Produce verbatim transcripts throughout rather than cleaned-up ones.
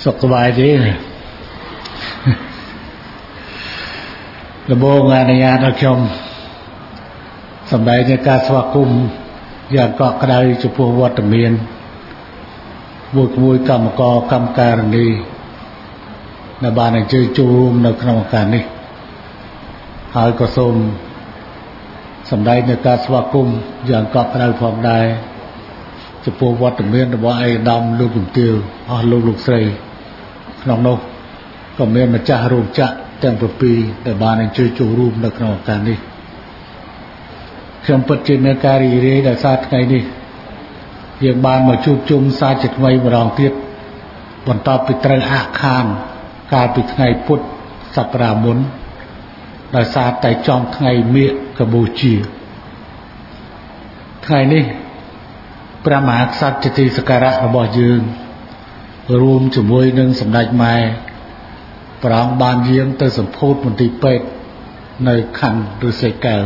សុខសប្បាយទេដំបូងអនុញ្ញាតឲ្យខ្ញុំសម្ដែងនៃការស្វាគមន៍យ៉ាងកក់ក្ដៅចំពោះវត្តមានមួយមួយកម្មករកម្មការិនីដែលបានអញ្ជើញចូលរួមនៅក្នុងឱកាសនេះហើយក៏សូមសម្ដែងនៃការស្វាគមន៍យ៉ាងកក់ក្ដៅផងដែរចំពោះវត្តមានរបស់ឯកឧត្តមលោកជំទាវអស់លោកលោកស្រីក្នុងនោះក៏មានម្ចាស់រោងចក្រទាំងពីរដែលបានអញ្ជើញចូលរួមនៅក្នុងឱកាសនេះខ្ញុំពិតជាមានការរីករាយដែលសារថ្ងៃនេះយើងបានមកជួបជុំសាជាថ្មីម្ដងទៀតបន្ទាប់ពីត្រូវអាក់ខានកាលពីថ្ងៃពុទ្ធសប្តាហ៍មុនដោយសារតែចំថ្ងៃមាឃកម្ពុជាថ្ងៃនេះព្រះមហាក្សត្រជាទីសក្ការៈរបស់យើងរួមជាមួយនឹងសម្ដេចម៉ែព្រះអង្គបានយាងទៅសម្ពោធមន្ទីរពេទ្យនៅខណ្ឌឫស្សីកែវ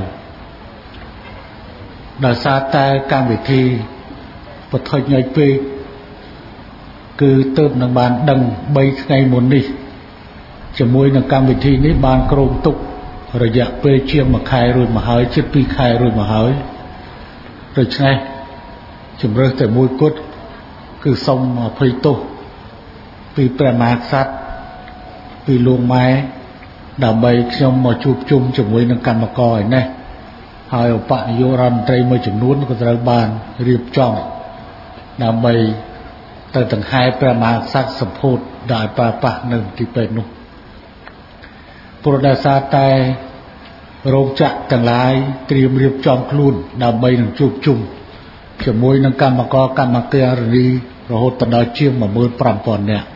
ដោយសារតែកម្មវិធីបឋិញឲ្យពេកគឺទើបនឹងបានដឹងបីថ្ងៃមុននេះជាមួយនឹងកម្មវិធីនេះបានគ្រោងទុករយៈពេលជាងមួយខែរួចមកហើយជិតពីរខែរួចមកហើយដូច្នេះជំរើសតែមួយគត់គឺសូមអភ័យទោសពីព្រះមហាក្សត្រពីលោកម៉ែដើម្បីខ្ញុំមកជួបជុំជាមួយនឹងកម្មករឯនេះហើយឧបនាយករដ្ឋមន្ត្រីមួយចំនួនក៏ត្រូវបានរៀបចំដើម្បីទៅដង្ហែព្រះមហាក្សត្រសម្ពោធដែលប្រើប្រាស់នៅទីពេទ្យនោះព្រោះដោយសារតែរោងចក្រទាំងឡាយត្រៀមរៀបចំខ្លួនដើម្បីនឹងជួបជុំជាមួយនឹងកម្មករកម្មការិនីរហូតដល់ជាង một nghìn năm trăm នាក់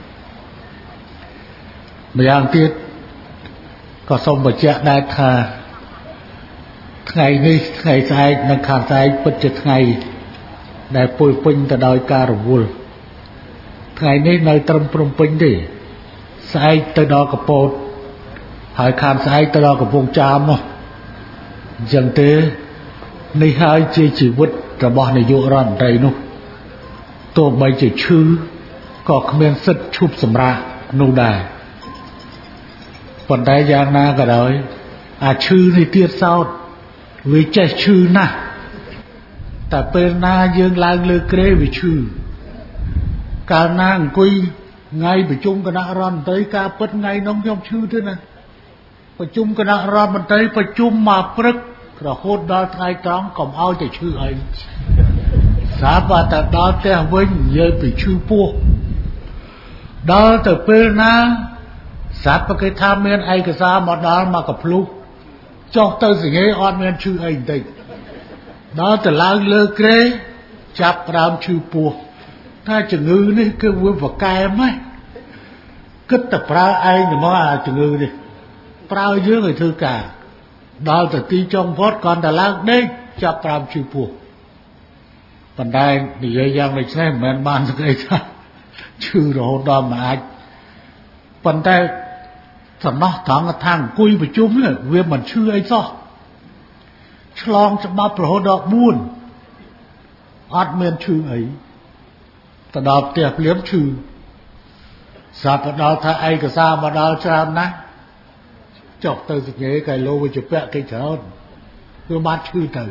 ម្យ៉ាងទៀតក៏សូមបញ្ជាក់ដែរថាថ្ងៃនេះថ្ងៃស្អែកនិងខាងស្អែកពិតជាថ្ងៃដែលពោរពេញទៅដោយការរវល់ថ្ងៃនេះនៅត្រឹមព្រំពេញទេស្អែកទៅដល់កពតហើយខាងស្អែកទៅដល់កំពង់ចាមនោះអញ្ចឹងទេនេះហើយជាជីវិតរបស់នាយករដ្ឋមន្ត្រីនោះទោះបីជាឈឺក៏គ្មានសិទ្ធិឈប់សម្រាកនោះដែរប៉ុន្តែយ៉ាងណាក៏ដោយអាឈឺនេះទៀតសោតវាចេះឈឺណាស់តែពេលណាយើងឡើងលើគ្រែវាឈឺកាលណាអង្គុយថ្ងៃប្រជុំគណៈរដ្ឋមន្ត្រីការពិតថ្ងៃនោះខ្ញុំឈឺទេណាប្រជុំគណៈរដ្ឋមន្ត្រីប្រជុំមកព្រឹករហូតដល់ថ្ងៃត្រង់កុំឲ្យតែឈឺអីសាប់តែដល់ផ្ទះវិញនិយាយពីឈឺពោះដល់ទៅពេលណាសាប់គេថាមានឯកសារមកដល់មកកភ្លុះចុះទៅសង្ហេអត់មានឈឺអីបន្តិចដល់ទៅឡើងលើគ្រែចាប់ដើមឈឺពោះថាជំងឺនេះគឺវាប្រកែមហ៎គិតតែប្រើឯងហ្មងអាជំងឺនេះប្រើយើងឲ្យធ្វើការដល់ទៅទីចុងផុតគាត់ទៅឡើងដេកចាប់ដើមឈឺពោះប៉ុន្តែនិយាយយ៉ាងដូចនេះមិនមែនបានស្គាល់ថាឈឺរហូតដល់មិនអាចប៉ុន្តែសំណោះត្រង់ថាអង្គុយប្រជុំវាមិនឈឺអីសោះឆ្លងច្បាប់រហូតដល់បួនអត់មានឈឺអីទៅដល់ផ្ទះភ្លាមឈឺសាប់ទៅដល់ថាឯកសារមកដល់ច្រើនណាស់ចុះទៅសង្ហេកែលោវិជ្ជពៈគេច្រើនគឺបានឈឺទៅ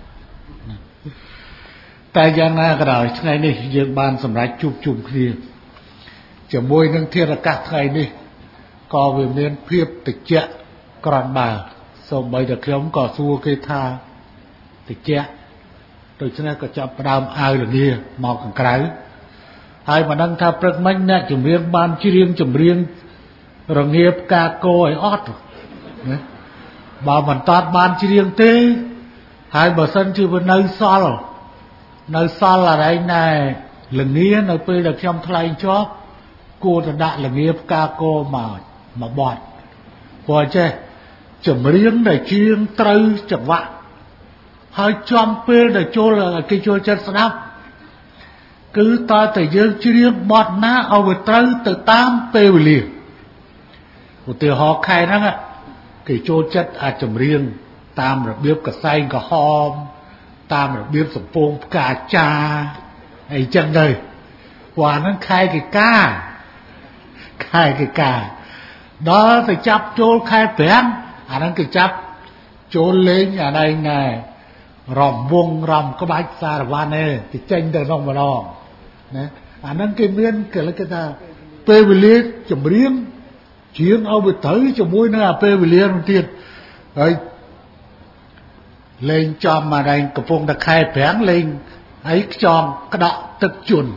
តែយ៉ាងណាក៏ដោយថ្ងៃនេះយើងបានសម្រេចជួបជុំគ្នាជាមួយនឹងធាតុអាកាសថ្ងៃនេះក៏វាមានភាពត្រជាក់ក្រំបើសូម្បីតែខ្ញុំក៏សួរគេថាត្រជាក់ដូច្នេះក៏ចាប់ផ្ដើមអាវលងាមកខាងក្រៅហើយមិនដឹងថាព្រឹកមិញអ្នកចម្រៀងបានច្រៀងចម្រៀងរងាផ្កាកោឲ្យអត់ណាបើមិនតាត់បានច្រៀងទេហើយបើសិនជាវានៅសល់នៅសល់អីណែលងានៅពេលដែលខ្ញុំថ្លែងចប់គួរតែដាក់លងាផ្កាកោមកមកបត់ព្រោះចេះចម្រៀងដែលច្រៀងត្រូវចង្វាក់ហើយចំពេលដែលចូលគេចូលចិត្តស្ដាប់គឺតើតែយើងច្រៀងបត់ណាឲ្យវាត្រូវទៅតាមពេលវេលាឧទាហរណ៍ខែហ្នឹងគេចូលចិត្តអាចចម្រៀងតាមរបៀបកសែងក្រហមតាមរបៀបសំពងផ្កាចាអីចឹងទៅព្រោះអាហ្នឹងខែកកា khai cái cả đó thì chấp chôn khai bén à đang cái chấp chôn lên ở đây này ròm vuông ròm có bách xa là van nè thì tranh từ nông vào đó nè à đang cái miên cái là cái ta pê về liệt chấm riêng chuyến ao về tới cho mũi nữa pê về liệt một tiền rồi lên cho mà đây cặp phong đã khai bén lên ấy cho cái đó tức chuẩn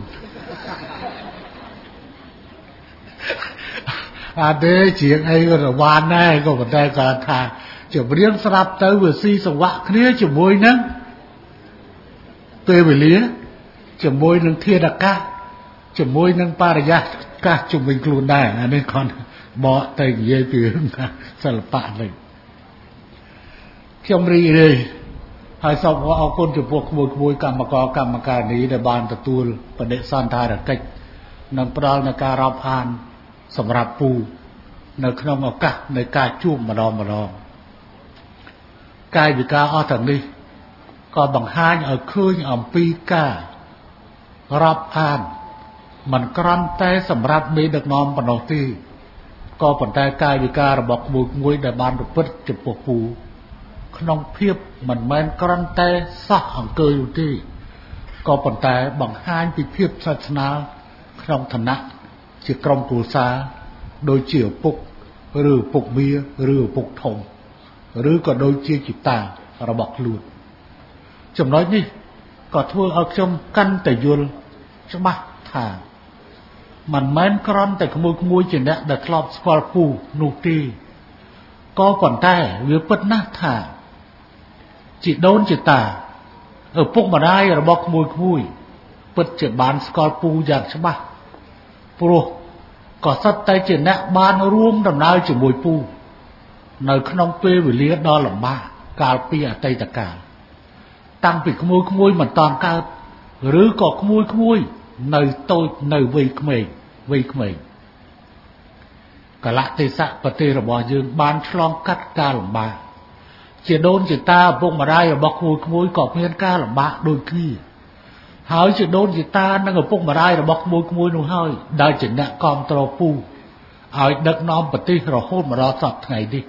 à đây chuyện ấy là van này có vấn đề cả thà chỉ riêng sắp tới vừa si sầu vạ kia chỉ môi nâng tê về lía chỉ môi nâng thiên đặc ca chỉ môi nâng paraya ca chúng mình luôn đây nên còn bỏ tay dây tiếng sao là bạn này trong ri đây hai sau có ao con chụp buộc môi môi cầm mà có cầm mà cả ní để bàn tập tuôn và để san thai là cách nâng pro là ca rạp han sầm rạp pu nâng không có cả nơi ca chuông mà đo mà đo cái vì ca ở thằng đi có bằng hai ở khơi ở pi ca rạp han mình cron tay sầm rạp mi được nom bằng đầu ti có bàn tay cái vì ca là bọc môi môi để bàn được bứt chụp buộc pu không phiếp mình men cron tay sắc ở cơ ti có bàn tay bằng hai bị phiếp sát na không thành nặng chỉ trong phù sa đôi chiều phục rư phục bia rư phục thùng rư còn đôi chia chỉ tà ra bọc luôn chồng nói đi có thua ở trong căn tại dùn cho bác thả mình men cron tại môi môi chỉ nè đặt lọp squal phù nụ ti có còn tay với bất nát thả chỉ đôn chỉ tà ở phục mà đai ra bọc môi môi bất chỉ bán squal phù dạng cho bác pro có sát tay chỉ nè ban ruộng đầm nai chỉ mùi pu nơi không phê về liệt đó là ba cào pi ở tây tất cả tăng bị khmôi khmôi mà toàn cao rứ có khmôi khmôi nơi tôi nơi vây khmei vây khmei cả lạ tây sạ và tây là bò dương ban slong cắt ca làm ba chỉ đôn chỉ ta vùng mà đây ở bọc khmôi khmôi có miên ca làm ba đôi khi hỏi chỉ đôn chỉ ta đang ở vùng mà đây là bọc khmôi khmôi nó hơi đại chỉ nè con trò pu hỏi đất non và tây rồi hôn mà đó sọt ngày đi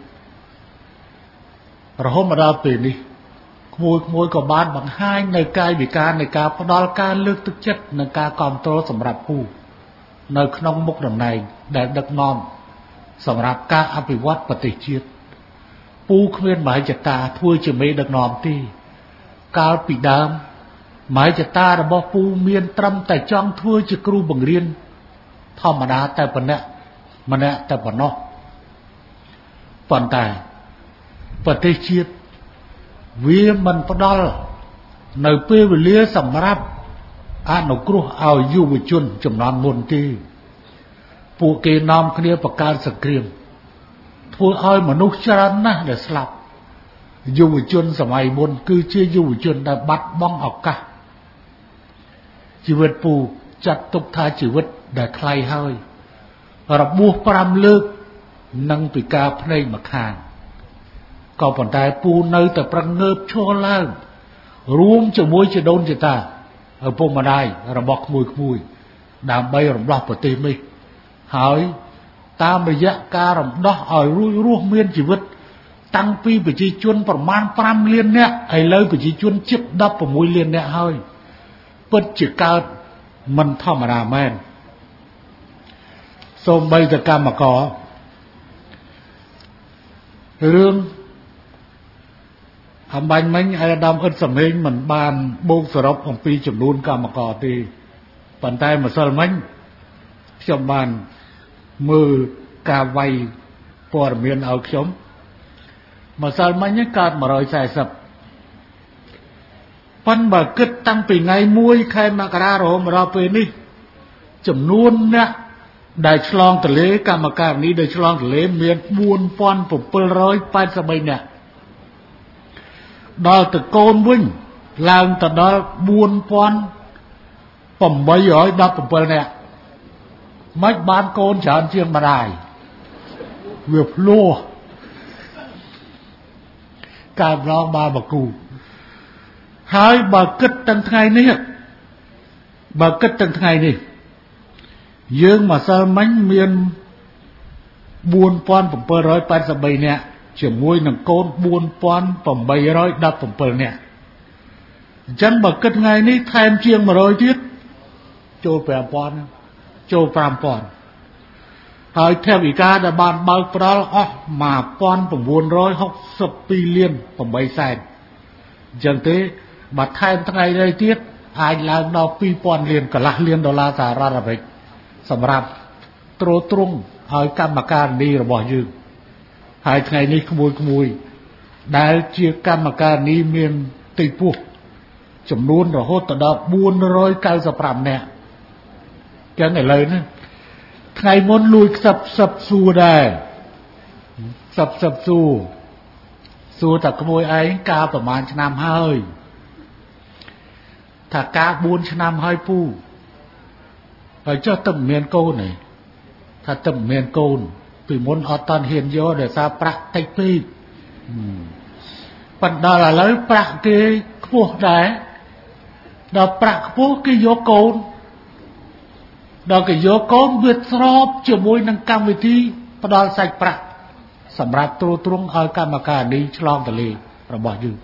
rồi hôm mà đó về đi môi môi có ban bằng hai nơi cai bị ca nơi ca có đó ca lương thực chất nơi ca còn trô sầm rạp khu nơi không mục đầm này để đất non sầm rạp ca áp bị vót và tẩy chiết pu khuyên mãi chặt ta thui chỉ mấy đất non ti cao bị đam mãi chặt ta đã bỏ pu miên trăm tại trong thui chỉ kêu bằng riêng thò mà đá tại phần nè mà nè tại phần nó phần tài và tây chiết vì mình phải đó nơi phê về lia sầm ráp à nó kêu ao du về chun chấm non môn ti phụ kê nam kia bạc can sạc kiềm thôi ai mà nấu chán na để slap du về chun sầm ai môn cứ chia du về chun đã bắt bong học cả chỉ vật phụ chặt tục tha chỉ vật để khai hơi rồi buộc pram lư nâng bị ca plei mà khang có phần tay pu nơi tập răng ngớp cho lang rúm cho môi cho đôn cho ta ở vùng mà đây là bọc mùi mùi đàm bay rộng đọc vào tim đi hỏi ta bây giờ ca rộng đó hỏi ruột ruột miên chỉ vứt tăng phi bị chi chuôn phần man pram liên nè hay lấy bị chi chuôn chip đắp vào mùi liên nè hơi bất chỉ cao mình thọ mà đàm men xong bây giờ ca mà có rương hàm bánh mấy ai đam ớt sầm hình mình bàn bông sờ rócของปีจำนวนกามกอตีปันไตมาสลมังชมบานมือกาไวปอร์เมียนเอาชมมาสลมังยังการมาร้อยสายสับปันบากึดตั้งปีไงมวยใครมากระโรมเราไปนี่จำนวนเนี่ยได้ฉลองทะเลกามการนี้ได้ฉลองทะเลเมียนบวนปอนผมเปิลร้อยไปสบายเนี่ยđó từ côn vinh làm từ đó buôn pon phẩm mấy ở đó phẩm bờ nè mấy bán côn chán chiêng mà đài việc lô cam lo ba bà cụ hai bà kết tăng ngày này bà kết tăng ngày này dương mà sao mánh miên bốn pon phẩm bơ rồi pan sập bay nè chỉ môi nằng côn bốn pon phẩm bay rồi đập phẩm bơ nè chẳng bậc cất ngày ní thêm chiêng mà rồi tiết châu bè pon châu pram ponហើយtheo ý ca đã bàn bao pro ó mà pon phẩm buồn rồi học sập pi liên phẩm bay sai chẳng thế mà thêm ngày đây tiết ai làm đó pi pon liền cả lạc liên đô laสหรัฐอเมริกสำหรับตรตรงហើយកម្មការនេះរបស់យើងហើយថ្ងៃនេះក្មួយក្មួយដែលជាកម្មការនេះមានទីពុះចំនួនរហូតដល់bốn chín nămនាក់ចឹងឥឡូវនេះថ្ងៃមុនលួយខ្សឹបខ្សឹបសួរដែរខ្សឹបខ្សឹបសួរសួរតែក្មួយឯងកាលប្រហែលឆ្នាំហើយថាកាលbốnឆ្នាំហើយពូហើយចុះទៅមានកូនទេថាទៅមានកូនពីមុនអត់តាន់ហ៊ានយកដោយសារប្រាក់តិចពេកប៉ុន្តែឥឡូវប្រាក់គេខ្ពស់ដែរដល់ប្រាក់ខ្ពស់គេយកកូនដល់គេយកកូនវាស្របជាមួយនឹងកម្មវិធីផ្ដល់សាច់ប្រាក់សម្រាប់ទ្រទ្រង់ឲ្យកម្មការនេះឆ្លងទលេរបស់យើង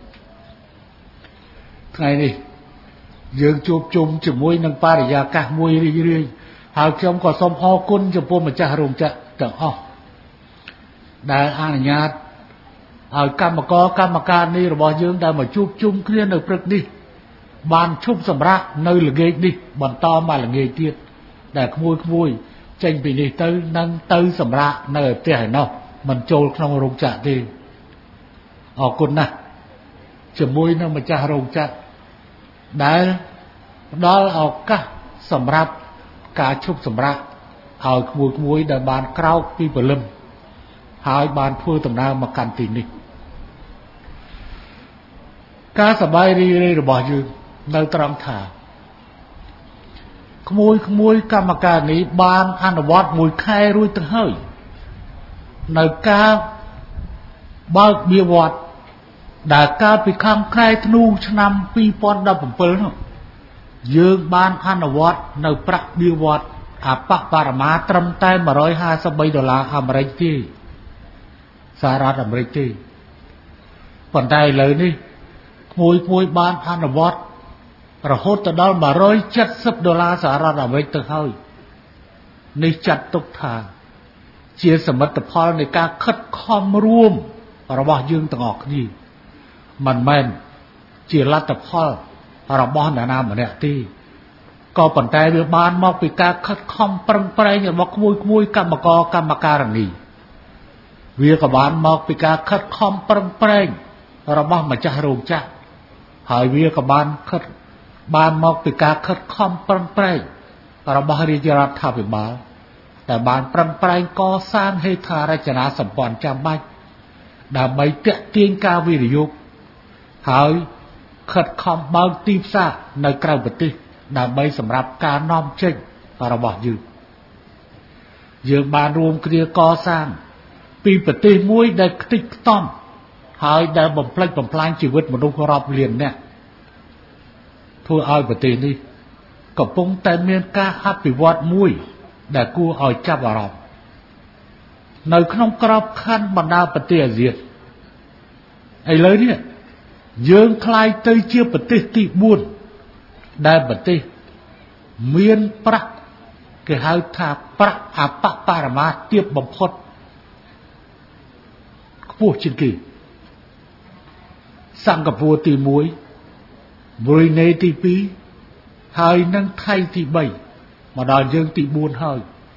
ថ្ងៃនេះយើងជួបជុំជាមួយនឹងបរិយាកាសមួយរីករាយហើយខ្ញុំក៏សូមអរគុណចំពោះម្ចាស់រោងចក្រទាំងអស់ដែលអនុញ្ញាតឲ្យកម្មករកម្មការនេះរបស់យើងដែលមកជួបជុំគ្នានៅព្រឹកនេះបានឈប់សម្រាកនៅល្ងាចនេះបន្តមកល្ងាចទៀតដែលក្មួយក្មួយចេញពីនេះទៅនឹងទៅសម្រាកនៅផ្ទះឯណោះមិនចូលក្នុងរោងចក្រទេអរគុណណាស់ជាមួយនឹងម្ចាស់រោងចក្រដែលផ្ដល់ឱកាសសម្រាប់ការឈប់សម្រាកឲ្យក្មួយក្មួយដែលបានក្រោកពីព្រលឹមហើយបានធ្វើដំណើរមកកាន់ទីនេះការសប្បាយរីករាយរបស់យើងនៅត្រង់ថាក្មួយក្មួយកម្មការនេះបានអនុវត្តមួយខែរួចទៅហើយនៅការបើកបៀវត្តដែលកាលពីខែខែធ្នូឆ្នាំពីរពាន់ដប់ប្រាំនោះយើងបានអនុវត្តនៅប្រាក់បៀវត្តអបបរមាត្រឹមតែmột trăm hai mươi baដុល្លារអាមេរិកទេសហរដ្ឋអាមេរិកទេប៉ុន្តែឥឡូវនេះក្មួយក្មួយបានអនុវត្តរហូតទៅដល់một trăm七mươiដុល្លារសហរដ្ឋអាមេរិកទៅហើយនេះចាត់ទុកថាជាសមិទ្ធផលនៃការខិតខំរួមរបស់យើងទាំងអស់គ្នាមិនមែនជាលទ្ធផលរបស់អ្នកណាម្នាក់ទេក៏ប៉ុន្តែវាបានមកពីការខិតខំប្រឹងប្រែងរបស់ក្មួយក្មួយកម្មករកម្មការនីវាក៏បានមកពីការខិតខំប្រឹងប្រែងរបស់ម្ចាស់រោងចក្រហើយវាក៏បានខិតបានមកពីការខិតខំប្រឹងប្រែងរបស់រាជរដ្ឋាភិបាលតែបានប្រឹងប្រែងកសាងហេដ្ឋារចនាសម្ព័ន្ធចាំបាច់ដើម្បីទាក់ទាញការវិនិយោគហើយខិតខំបើកទីផ្សារនៅក្រៅប្រទេសដើម្បីសម្រាប់ការនាំចេញរបស់យើងយើងបានរួមគ្នាកសាងពីប្រទេសមួយដែលខ្ទេចខ្ទាំហើយដែលបំផ្លិចបំផ្លាញជីវិតមនុស្សរាប់លាននាក់ធ្វើឲ្យប្រទេសនេះកំពុងតែមានការអភិវឌ្ឍមួយដែលគួរឲ្យចាប់អារម្មណ៍នៅក្នុងក្របខ័ណ្ឌបណ្ដាប្រទេសអាស៊ានឥឡូវនេះយើងក្លាយទៅជាប្រទេសទីbốnដែលប្រទេសមានប្រាក់គេហៅថាប្រាក់អបបរមាទាបបំផុតខ្ពស់ជាងគេសិង្ហបុរីទីoneប្រ៊ុយណេទីtwoហើយនិងថៃទីthreeមកដល់យើងទីfourហើយ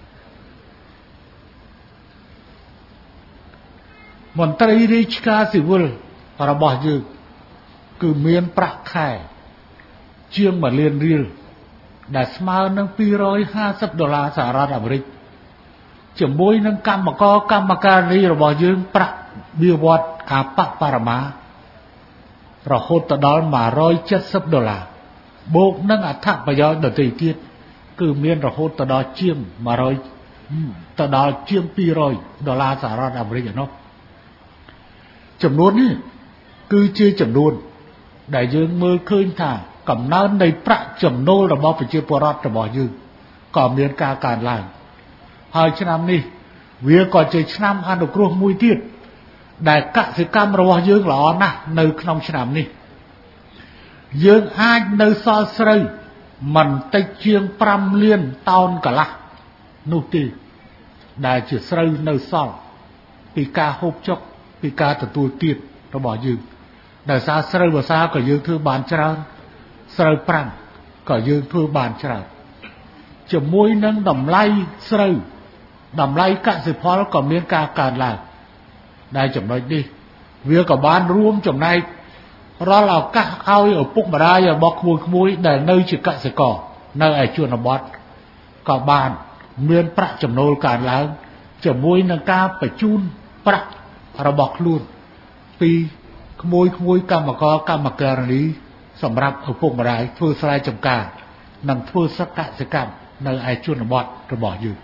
មន្ត្រីរាជការស៊ីវិលរបស់យើងគឺមានប្រាក់ខែជាងមួយលានរៀលដែលស្មើនឹងtwo hundred fiftyដុល្លារសហរដ្ឋអាមេរិកជាមួយនឹងកម្មករកម្មការនីរបស់យើងប្រាក់បៀវត្សអបបរមារហូតទៅដល់one hundred seventyដុល្លារបូកនឹងអត្ថប្រយោជន៍ដទៃទៀតគឺមានរហូតទៅដល់ជាងone hundredទៅដល់ជាងtwo hundredដុល្លារសហរដ្ឋអាមេរិកឯនោះចំនួននេះគឺជាចំនួនដែលយើងមើលឃើញថាកំណើននៃប្រាក់ចំណូលរបស់ប្រជាពលរដ្ឋរបស់យើងក៏មានការកើនឡើងហើយឆ្នាំនេះវាក៏ជាឆ្នាំអនុគ្រោះមួយទៀតដែលកសិកម្មរបស់យើងល្អណាស់នៅក្នុងឆ្នាំនេះយើងអាចនៅសល់ស្រូវមិនតិចជាងប្រាំលានតោនកន្លះនោះទេដែលជាស្រូវនៅសល់ពីការហូបចុកពីការទទួលទានរបស់យើងដោយសារស្រូវវស្សាក៏យើងធ្វើបានច្រើនស្រូវប្រាំងក៏យើងធ្វើបានច្រើនជាមួយនឹងតម្លៃស្រូវតម្លៃកសិផលក៏មានការកើនឡើងដែលចំណុចនេះវាក៏បានរួមចំណែករាល់ឱកាសឲ្យឪពុកម្ដាយរបស់ក្មួយៗដែលនៅជាកសិករនៅឯជនបទក៏បានមានប្រាក់ចំណូលកើនឡើងជាមួយនឹងការបញ្ជូនប្រាក់របស់ខ្លួនពីក្មួយៗកម្មករកម្មការិនីសម្រាប់ឪពុកម្ដាយធ្វើស្រែចម្ការនិងធ្វើសកសិកម្មនៅឯជនបទរបស់យើង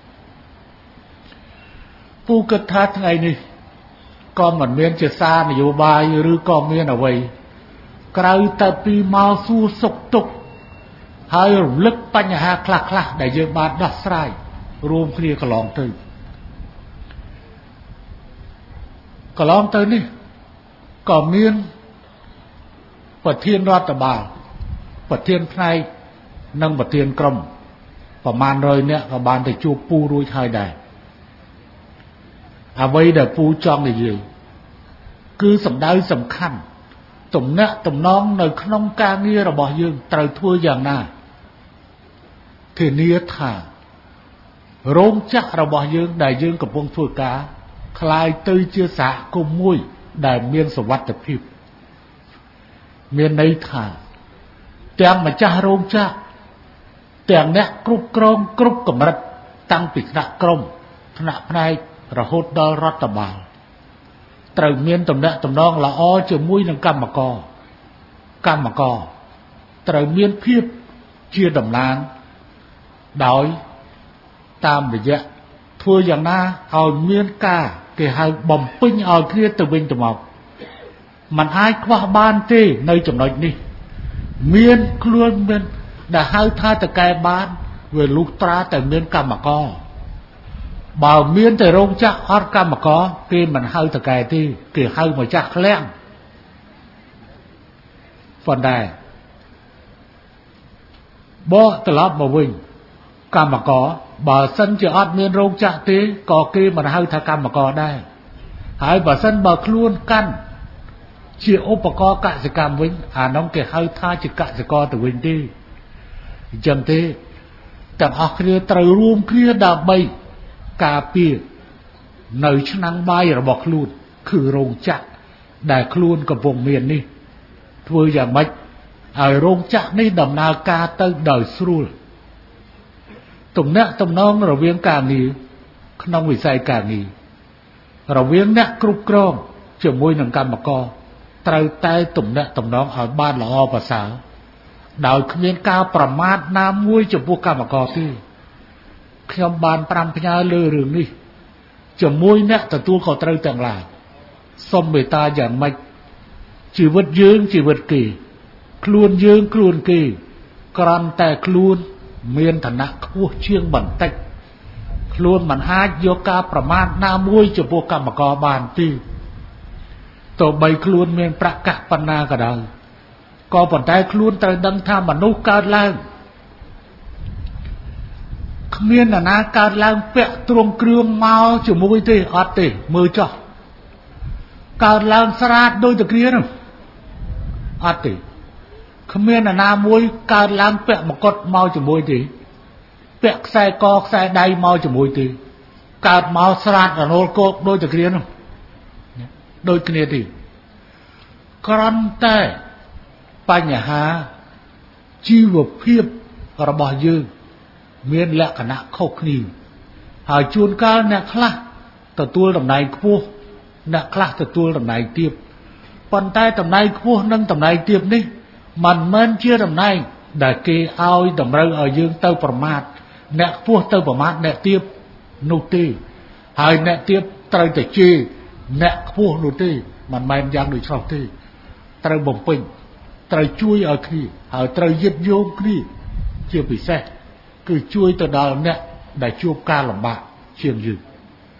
ពូគិតថាថ្ងៃនេះក៏មិនមានជាសារនយោបាយឬក៏មានអ្វីក្រៅតែពីមកសួរសុខទុក្ខហើយរំលឹកបញ្ហាខ្លះៗដែលយើងបានដោះស្រាយរួមគ្នាកន្លងទៅកន្លងទៅនេះក៏មានប្រធានរដ្ឋបាលប្រធានផ្នែកនិងប្រធានក្រុមប្រមាណរយនាក់ក៏បានទៅជួបពូរួចហើយដែរអ្វីដែលពូចង់និយាយគឺសម្ដៅសំខាន់ទំនាក់ទំនងនៅក្នុងការងាររបស់យើងត្រូវធ្វើយ៉ាងណាធានាថារោងចក្ររបស់យើងដែលយើងកំពុងធ្វើការคล้ายទៅជាសហគមន៍មួយដែលមានសុវត្ថិភាពមានន័យថាទាំងម្ចាស់រោងចក្រទាំងអ្នកគ្រប់គ្រងគ្រប់កម្រិតតាំងពីថ្នាក់ក្រុមថ្នាក់ផ្នែករហូតដល់រដ្ឋបាលត្រូវមានទំនាក់ទំនងល្អជាមួយនឹងកម្មករកម្មករត្រូវមានភាពជាតំណាងដោយតាមរយៈធ្វើយ៉ាងណាឲ្យមានការគេហៅបំពេញឲ្យគ្នាទៅវិញទៅមកมันអាចខ្វះបានទេនៅចំណុចនេះមានខ្លួនមានដែលហៅថាតកែបានវាលុះត្រាតែមានកម្មករបើមានតែរោងចក្រអត់កម្មករគេមិនហៅតកែទេគេហៅម្ចាស់ឃ្លាំងប៉ុន្តែបកត្រឡប់មកវិញកម្មករបើសិនជាអត់មានរោងចក្រទេក៏គេមិនហៅថាកម្មករដែរហើយបើសិនបើខ្លួនកាន់ជាឧបករណ៍កសិកម្មវិញអានោះគេហៅថាជាកសិករទៅវិញទេអញ្ចឹងទេទាំងអស់គ្នាត្រូវរួមគ្នាដើម្បីការពារនៅឆ្នាំងបាយរបស់ខ្លួនគឺរោងចក្រដែលខ្លួនកំពុងមាននេះធ្វើយ៉ាងម៉េចឲ្យរោងចក្រនេះដំណើរការទៅដោយស្រួលទំនាក់ទំនងរវាងការងារក្នុងវិស័យការងាររវាងអ្នកគ្រប់គ្រងជាមួយនឹងកម្មករត្រូវតែទំនាក់ទំនងឲ្យបានល្អប្រសើរដោយគ្មានការប្រមាថណាមួយចំពោះកម្មករទេខ្ញុំបានប្រាំផ្ញើលើរឿងនេះជាមួយអ្នកទទួលខុសត្រូវទាំងឡាយសូមមេត្តាយ៉ាងម៉េចជីវិតយើងជីវិតគេខ្លួនយើងខ្លួនគេគ្រាន់តែខ្លួនមានឋានៈខ្ពស់ជាងបន្តិចខ្លួនមិនអាចយកការប្រមាថណាមួយចំពោះកម្មករបានទេទោះបីខ្លួនមានប្រកាសបណ្ណាក៏ដោយក៏ប៉ុន្តែខ្លួនត្រូវដឹងថាមនុស្សកើតឡើងគ្មាននរណាកើតឡើងពាក់ទ្រង់គ្រឿងមកជាមួយទេអត់ទេមើលចោះកើតឡើងស្រាតដូចតែគ្រានោះអត់ទេគ្មាននរណាមួយកើតឡើងពាក់មកុដមកជាមួយទេពាក់ខ្សែកខ្សែដៃមកជាមួយទេកើតមកស្រាតរនល់គោកដូចតែគ្រានោះដូចគ្នាទេគ្រាន់តែបញ្ហាជីវភាពរបស់យើងមានលក្ខណៈខុសគ្នាហើយជួនកាលអ្នកខ្លះទទួលតំណែងខ្ពស់អ្នកខ្លះទទួលតំណែងទាបប៉ុន្តែតំណែងខ្ពស់និងតំណែងទាបនេះមិនមែនជាតំណែងដែលគេឲ្យតម្រូវឲ្យយើងទៅប្រមាថអ្នកខ្ពស់ទៅប្រមាថអ្នកទាបនោះទេហើយអ្នកទាបត្រូវតែជេរអ្នកខ្ពស់នោះទេមិនមែនយ៉ាងដូចឆ្លោះទេត្រូវបំពេញត្រូវជួយឲ្យគ្នាហើយត្រូវយឹតយោងគ្នាជាពិសេសគឺជួយទៅដល់អ្នកដែលជួបការលំបាកជាងយើង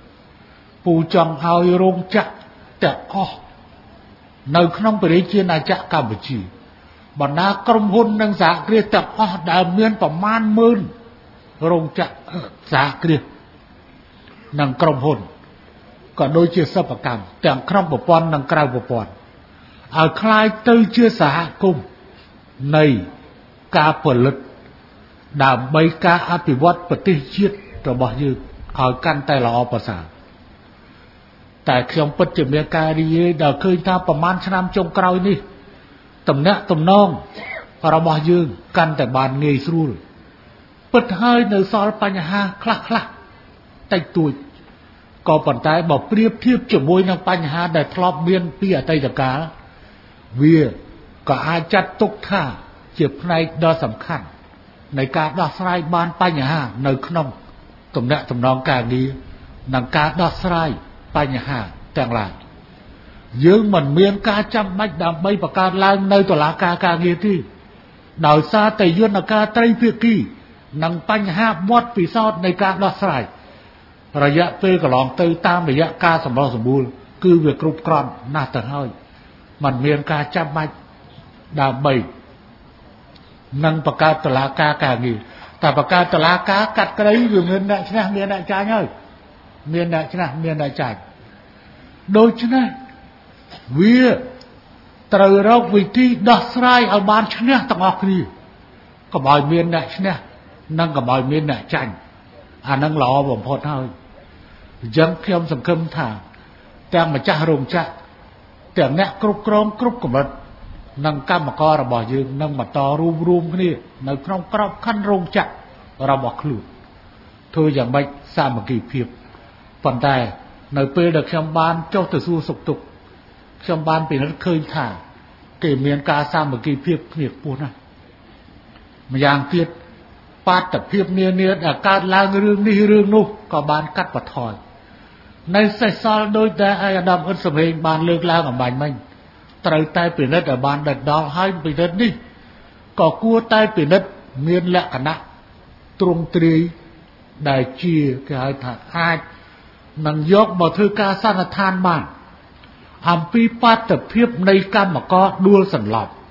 ពូចង់ឲ្យរោងចក្រទាំងអស់នៅក្នុងប្រជាជាតិអាចារ្យកម្ពុជាបណ្ដាក្រុមហ៊ុននិងសហគ្រាសទាំងអស់ដែលមានប្រមាណម៉ឺនរោងចក្រសហគ្រាសនិងក្រុមហ៊ុនក៏ដូចជាសិប្បកម្មទាំងក្នុងប្រព័ន្ធនិងក្រៅប្រព័ន្ធឲ្យคล้ายទៅជាសហគមន៍នៃការផលិតដើម្បីការអភិវឌ្ឍប្រទេសជាតិរបស់យើងឲ្យកាន់តែល្អប្រសើរតែខ្ញុំពិតជាមានការរីករាយដែលឃើញថាប្រហែលឆ្នាំចុងក្រោយនេះតំណាក់តំណងរបស់យើងកាន់តែបានងាយស្រួលពិតហើយនៅសល់បញ្ហាខ្លះខ្លះតិចតួចក៏ប៉ុន្តែបើប្រៀបធៀបជាមួយនឹងបញ្ហាដែលធ្លាប់មានពីអតីតកាលវាក៏អាចចាត់ទុកថាជាផ្នែកដ៏សំខាន់នៃការដោះស្រាយបានបញ្ហានៅក្នុងទំនាក់ទំនងការងារនិងការដោះស្រាយបញ្ហាទាំងឡាយយើងមិនមានការចាំបាច់ដើម្បីបង្កើតឡើងនៅតុលាការការងារទេដោយសារតែយន្តការត្រីភាគីនិងបញ្ហាវត្តពិសោធន៍នៃការដោះស្រាយរយៈពេលកន្លងទៅតាមរយៈការសម្រុះសម្រួលគឺវាគ្រប់គ្រាន់ណាស់ទៅហើយมันមានការចាំបាច់ដើម្បីនឹងបង្កើតតុលាការការងារតែបង្កើតតុលាការកាត់ក្តីវាមានអ្នកឈ្នះមានអ្នកចាញ់ហើយមានអ្នកឈ្នះមានអ្នកចាញ់ដូច្នេះវាត្រូវរកវិធីដោះស្រាយឲ្យបានឈ្នះទាំងអស់គ្នាកុំឲ្យមានអ្នកឈ្នះនិងកុំឲ្យមានអ្នកចាញ់អានឹងល្អបំផុតហើយអញ្ចឹងខ្ញុំសង្ឃឹមថាទាំងម្ចាស់រោងចក្រទាំងអ្នកគ្រប់គ្រងគ្រប់កម្រិតនិងកម្មកររបស់យើងនឹងបន្តរួមរួមគ្នានៅក្នុងក្របខ័ណ្ឌរោងចក្ររបស់ខ្លួនធ្វើយ៉ាងម៉េចសាមគ្គីភាពប៉ុន្តែនៅពេលដែលខ្ញុំបានចុះទៅសួរសុខទុក្ខខ្ញុំបានពិនិត្យឃើញថាគេមានការសាមគ្គីភាពគ្នាខ្ពស់ណាស់ម្យ៉ាងទៀតបាតុភិបនានាដែលកើតឡើងរឿងនេះរឿងនោះក៏បានកាត់បន្ថយនៅសេសសល់ដោយតែអាដាមអ៊ុតសំហេងបានលើកឡើងអំបញ្ញមិញត្រូវតែពិនិត្យឲ្យបានដិតដល់ហើយពិនិត្យនេះក៏គួរតែពិនិត្យមានលក្ខណៈទ្រង់ទ្រាយដែលជាគេហៅថាអាចនឹងយកមកធ្វើការសន្និដ្ឋានបានអំពីបាតុភិបនៃកម្មករដួលសន្លប់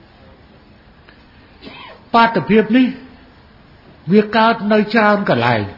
បាតុភិបនេះវាកើតនៅច្រើនកន្លែង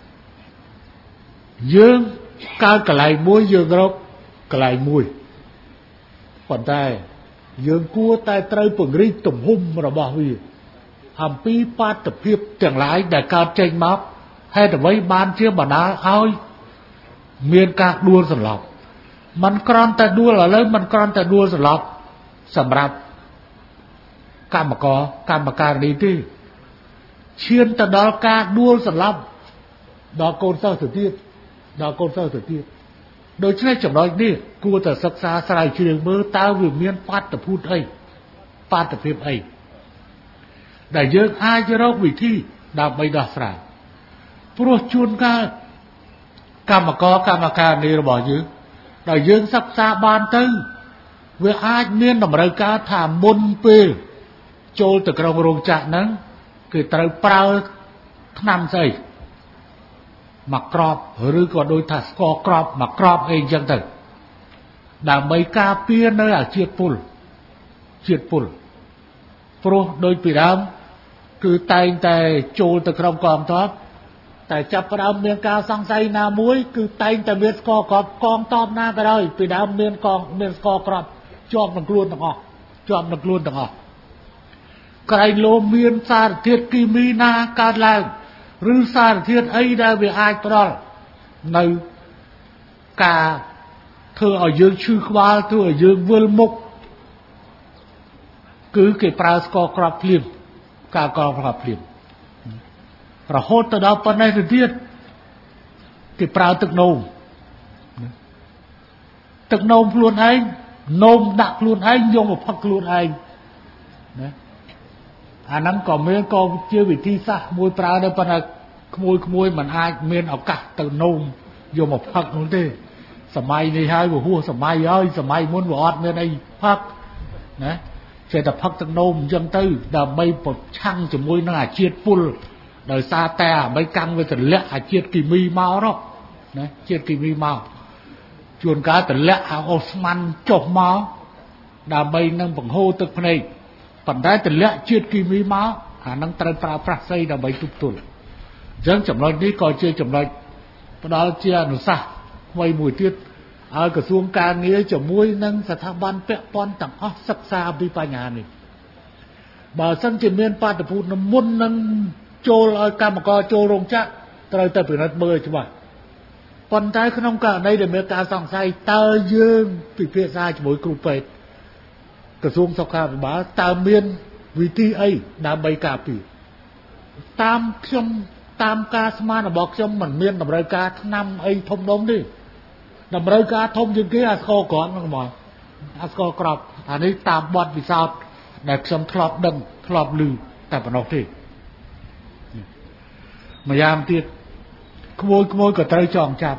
យើងកើតកន្លែងមួយយើងរកកន្លែងមួយប៉ុន្តែយើងគួរតែត្រូវពង្រីកទំហំរបស់វាអំពីបាតុភិបទាំងឡាយដែលកើតចេញមកហេតុអ្វីបានជាបណ្ដាលឲ្យមានការដួលសន្លប់มันគ្រាន់តែដួលឥឡូវมันគ្រាន់តែដួលសន្លប់សម្រាប់កម្មករកម្មការិនីទេឈានទៅដល់ការដួលសន្លប់ដល់កូនសិស្សទៅទៀតដល់កូនសិស្សទៅទៀតដូច្នេះចំណុចនេះគួរតែសិក្សាស្រាវជ្រាវមើលតើវាមានបាតុភូតអីបាតុភិបអីដែលយើងអាចរកវិធីដើម្បីដោះស្រាយព្រោះជួនកាលកម្មករកម្មការិនីរបស់យើងដែលយើងសិក្សាបានទៅវាអាចមានតម្រូវការថាមុនពេលចូលទៅក្នុងរោងចក្រហ្នឹងគឺត្រូវប្រើថ្នាំស្អីមកក្របឬក៏ដូចថាស្ករក្របមកក្របអីអញ្ចឹងទៅដើម្បីការពារនៅអាជាតិពុលជាតិពុលព្រោះដូចពីដើមគឺតែងតែចូលទៅក្នុងកងទ័ពតែចាប់ផ្ដើមមានការសង្ស័យណាមួយគឺតែងតែមានស្ករក្របកងទ័ពណាក៏ដោយពីដើមមានកងមានស្ករក្របជាប់នឹងខ្លួនទាំងអស់ជាប់នឹងខ្លួនទាំងអស់ក្រែងលោមានសារធាតុគីមីណាកើតឡើងឬសារធាតុអីដែលវាអាចផ្ដល់នៅការធ្វើឲ្យយើងឈឺក្បាលធ្វើឲ្យយើងវិលមុខគឺគេប្រើស្ករក្របភ្លាមការកល់ក្របភ្លាមរហូតទៅដល់ប៉ុណ្ណេះទៅទៀតគេប្រើទឹកនោមទឹកនោមខ្លួនឯងនោមដាក់ខ្លួនឯងយកមកផឹកខ្លួនឯងណាអាហ្នឹងក៏មានក៏ជាវិធីសាស្ត្រមួយប្រើដែរប៉ុន្តែក្មួយក្មួយមិនអាចមានឱកាសទៅនោមយកមកផឹកនោះទេសម័យនេះហើយវាហួសសម័យហើយសម័យមុនវាអត់មានអីផឹកណាចេះតែផឹកទឹកនោមអញ្ចឹងទៅដើម្បីប្រឆាំងជាមួយនឹងអាជាតិពុលដោយសារតែអ្វីកាំងវាទម្លាក់អាជាតិគីមីមកនោះណាជាតិគីមីមកជួនកាលតម្លាក់អាអូស្មានចុះមកដើម្បីនឹងបង្ហូរទឹកភ្នែកប៉ុន្តែតម្លាក់ជាតិគីមីមកអានឹងត្រូវប្រើប្រាស់សីដើម្បីទប់ទល់អញ្ចឹងចំណុចនេះក៏ជាចំណុចផ្ដល់ជាអនុសាសន៍ថ្មីមួយទៀតឲ្យក្រសួងការងារជាមួយនឹងស្ថាប័នពាក់ព័ន្ធទាំងអស់សិក្សាពីបញ្ហានេះបើសិនជាមានបាតុភូតមុននឹងចូលឲ្យកម្មករចូលរោងចក្រត្រូវតែពិនិត្យមើលច្បាស់ប៉ុន្តែក្នុងករណីដែលមានការសង្ស័យតើយើងពិភាក្សាជាមួយគ្រូពេទ្យក្រសួងសុខាភិបាលតើមានវិធីអីដើម្បីការពារតាមខ្ញុំតាមការស្មានរបស់ខ្ញុំមិនមានតម្រូវការថ្នាំអីធំដុំទេតម្រូវការធំជាងគេអាស្គរក្រហ្នឹងហ្មងអាស្គរក្របអានេះតាមបទពិសោធន៍ដែលខ្ញុំធ្លាប់ដឹងធ្លាប់ឮតែប៉ុណ្ណោះទេម្យ៉ាងទៀតក្មួយក្មួយក៏ត្រូវចងចាំ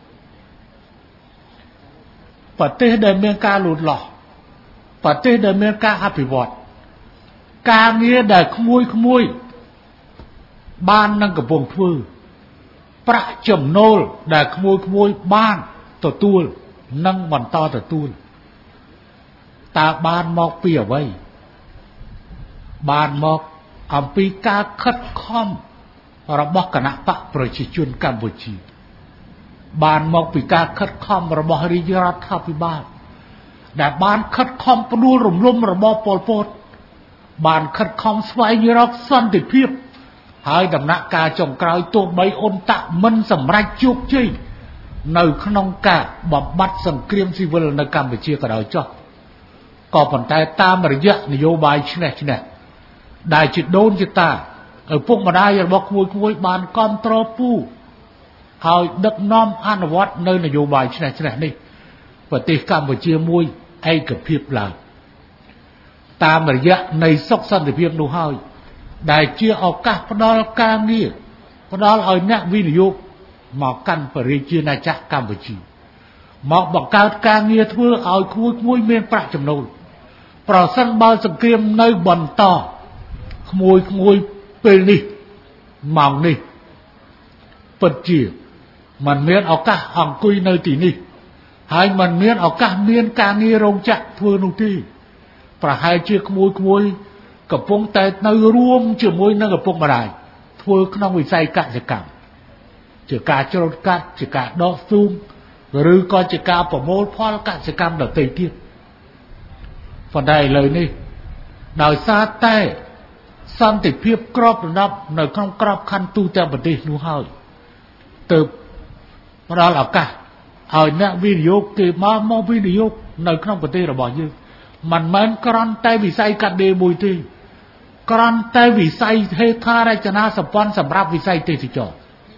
ប្រទេសដែលមានការលូតលាស់ប្រទេសដែលមានការអភិវឌ្ឍការងារដែលក្មួយក្មួយបាននឹងកំពុងធ្វើប្រាក់ចំណូលដែលក្មួយក្មួយបានទទួលនិងបន្តទទួលតើបានមកពីអ្វីបានមកអំពីការខិតខំរបស់គណៈបកប្រជាជនកម្ពុជាបានមកពីការខិតខំរបស់រាជរដ្ឋាភិបាលដែលបានខិតខំផ្ដួលរំលំរបបប៉ុលពតបានខិតខំស្វែងរកសន្តិភាពហើយដំណាក់កាលចុងក្រោយទោះបីអ៊ុនតាក់មិនសម្រេចជោគជ័យនៅក្នុងការបំបត្តិសង្គ្រាមស៊ីវិលនៅកម្ពុជាក៏ដោយចុះក៏ប៉ុន្តែតាមរយៈនយោបាយឈ្នះឈ្នះដែលជាដូនជាតាឪពុកម្ដាយរបស់ក្មួយក្មួយបានគ្រប់គ្រងពូហើយដឹកនាំអនុវត្តនៅនយោបាយឈ្នះឈ្នះនេះប្រទេសកម្ពុជាមួយឯកភាពឡើងតាមរយៈនៃសុខសន្តិភាពនោះហើយដែលជាឱកាសផ្ដល់ការងារផ្ដល់ឲ្យអ្នកវិនិយោគមកកាន់ប្រជាណាចក្រកម្ពុជាមកបង្កើតការងារធ្វើឲ្យក្មួយក្មួយមានប្រាក់ចំណូលប្រសិនបើសង្គ្រាមនៅបន្តក្មួយក្មួយពេលនេះម៉ោងនេះពិតជាมันមានឱកាសអង្គុយនៅទីនេះហើយมันមានឱកាសមានការងាររោងចក្រធ្វើនោះទេប្រហែលជាក្មួយក្មួយកំពុងតែនៅរួមជាមួយនឹងឪពុកម្ដាយធ្វើក្នុងវិស័យកសិកម្មជាការច្រូតកាត់ជាការដកស្ទូងឬក៏ជាការប្រមូលផលកសិកម្មដទៃទៀតប៉ុន្តែឥឡូវនេះដោយសារតែសន្តិភាពក្របដណ្ដប់នៅក្នុងក្របខ័ណ្ឌទូទាំងប្រទេសនោះហើយទើបផ្ដល់ឱកាសឲ្យអ្នកវិនិយោគគេមកមកវិនិយោគនៅក្នុងប្រទេសរបស់យើងមិនមែនគ្រាន់តែវិស័យកាត់ដេរមួយទេគ្រាន់តែវិស័យហេដ្ឋារចនាសម្ព័ន្ធសម្រាប់វិស័យទេសចរ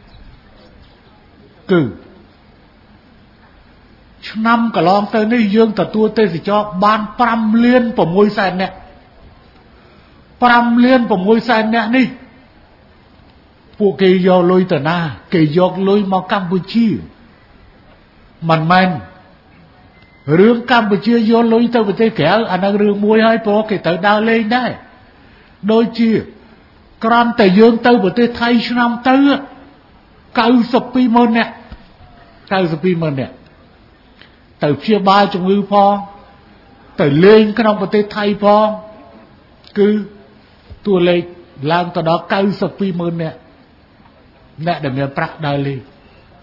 គឺឆ្នាំកន្លងទៅនេះយើងទទួលទេសចរបានប្រាំលានប្រាំមួយសែននាក់ប្រាំលានប្រាំមួយសែននាក់នេះពួកគេយកលុយទៅណាគេយកលុយមកកម្ពុជាមិនមែនរឿងកម្ពុជាយកលុយទៅប្រទេសក្រៅអានឹងរឿងមួយហើយព្រោះគេទៅដើរលេងដែរដូចជាក្រំតែយើងទៅប្រទេសថៃឆ្នាំទៅកៅសិបពីរម៉ឺននាក់កៅសិបពីរម៉ឺននាក់ទៅព្យាបាលជំងឺផងទៅលេងក្នុងប្រទេសថៃផងគឺតួលេខឡើងទៅដល់កៅសិបពីរម៉ឺននាក់អ្នកដែលមានប្រាក់ដើរលេង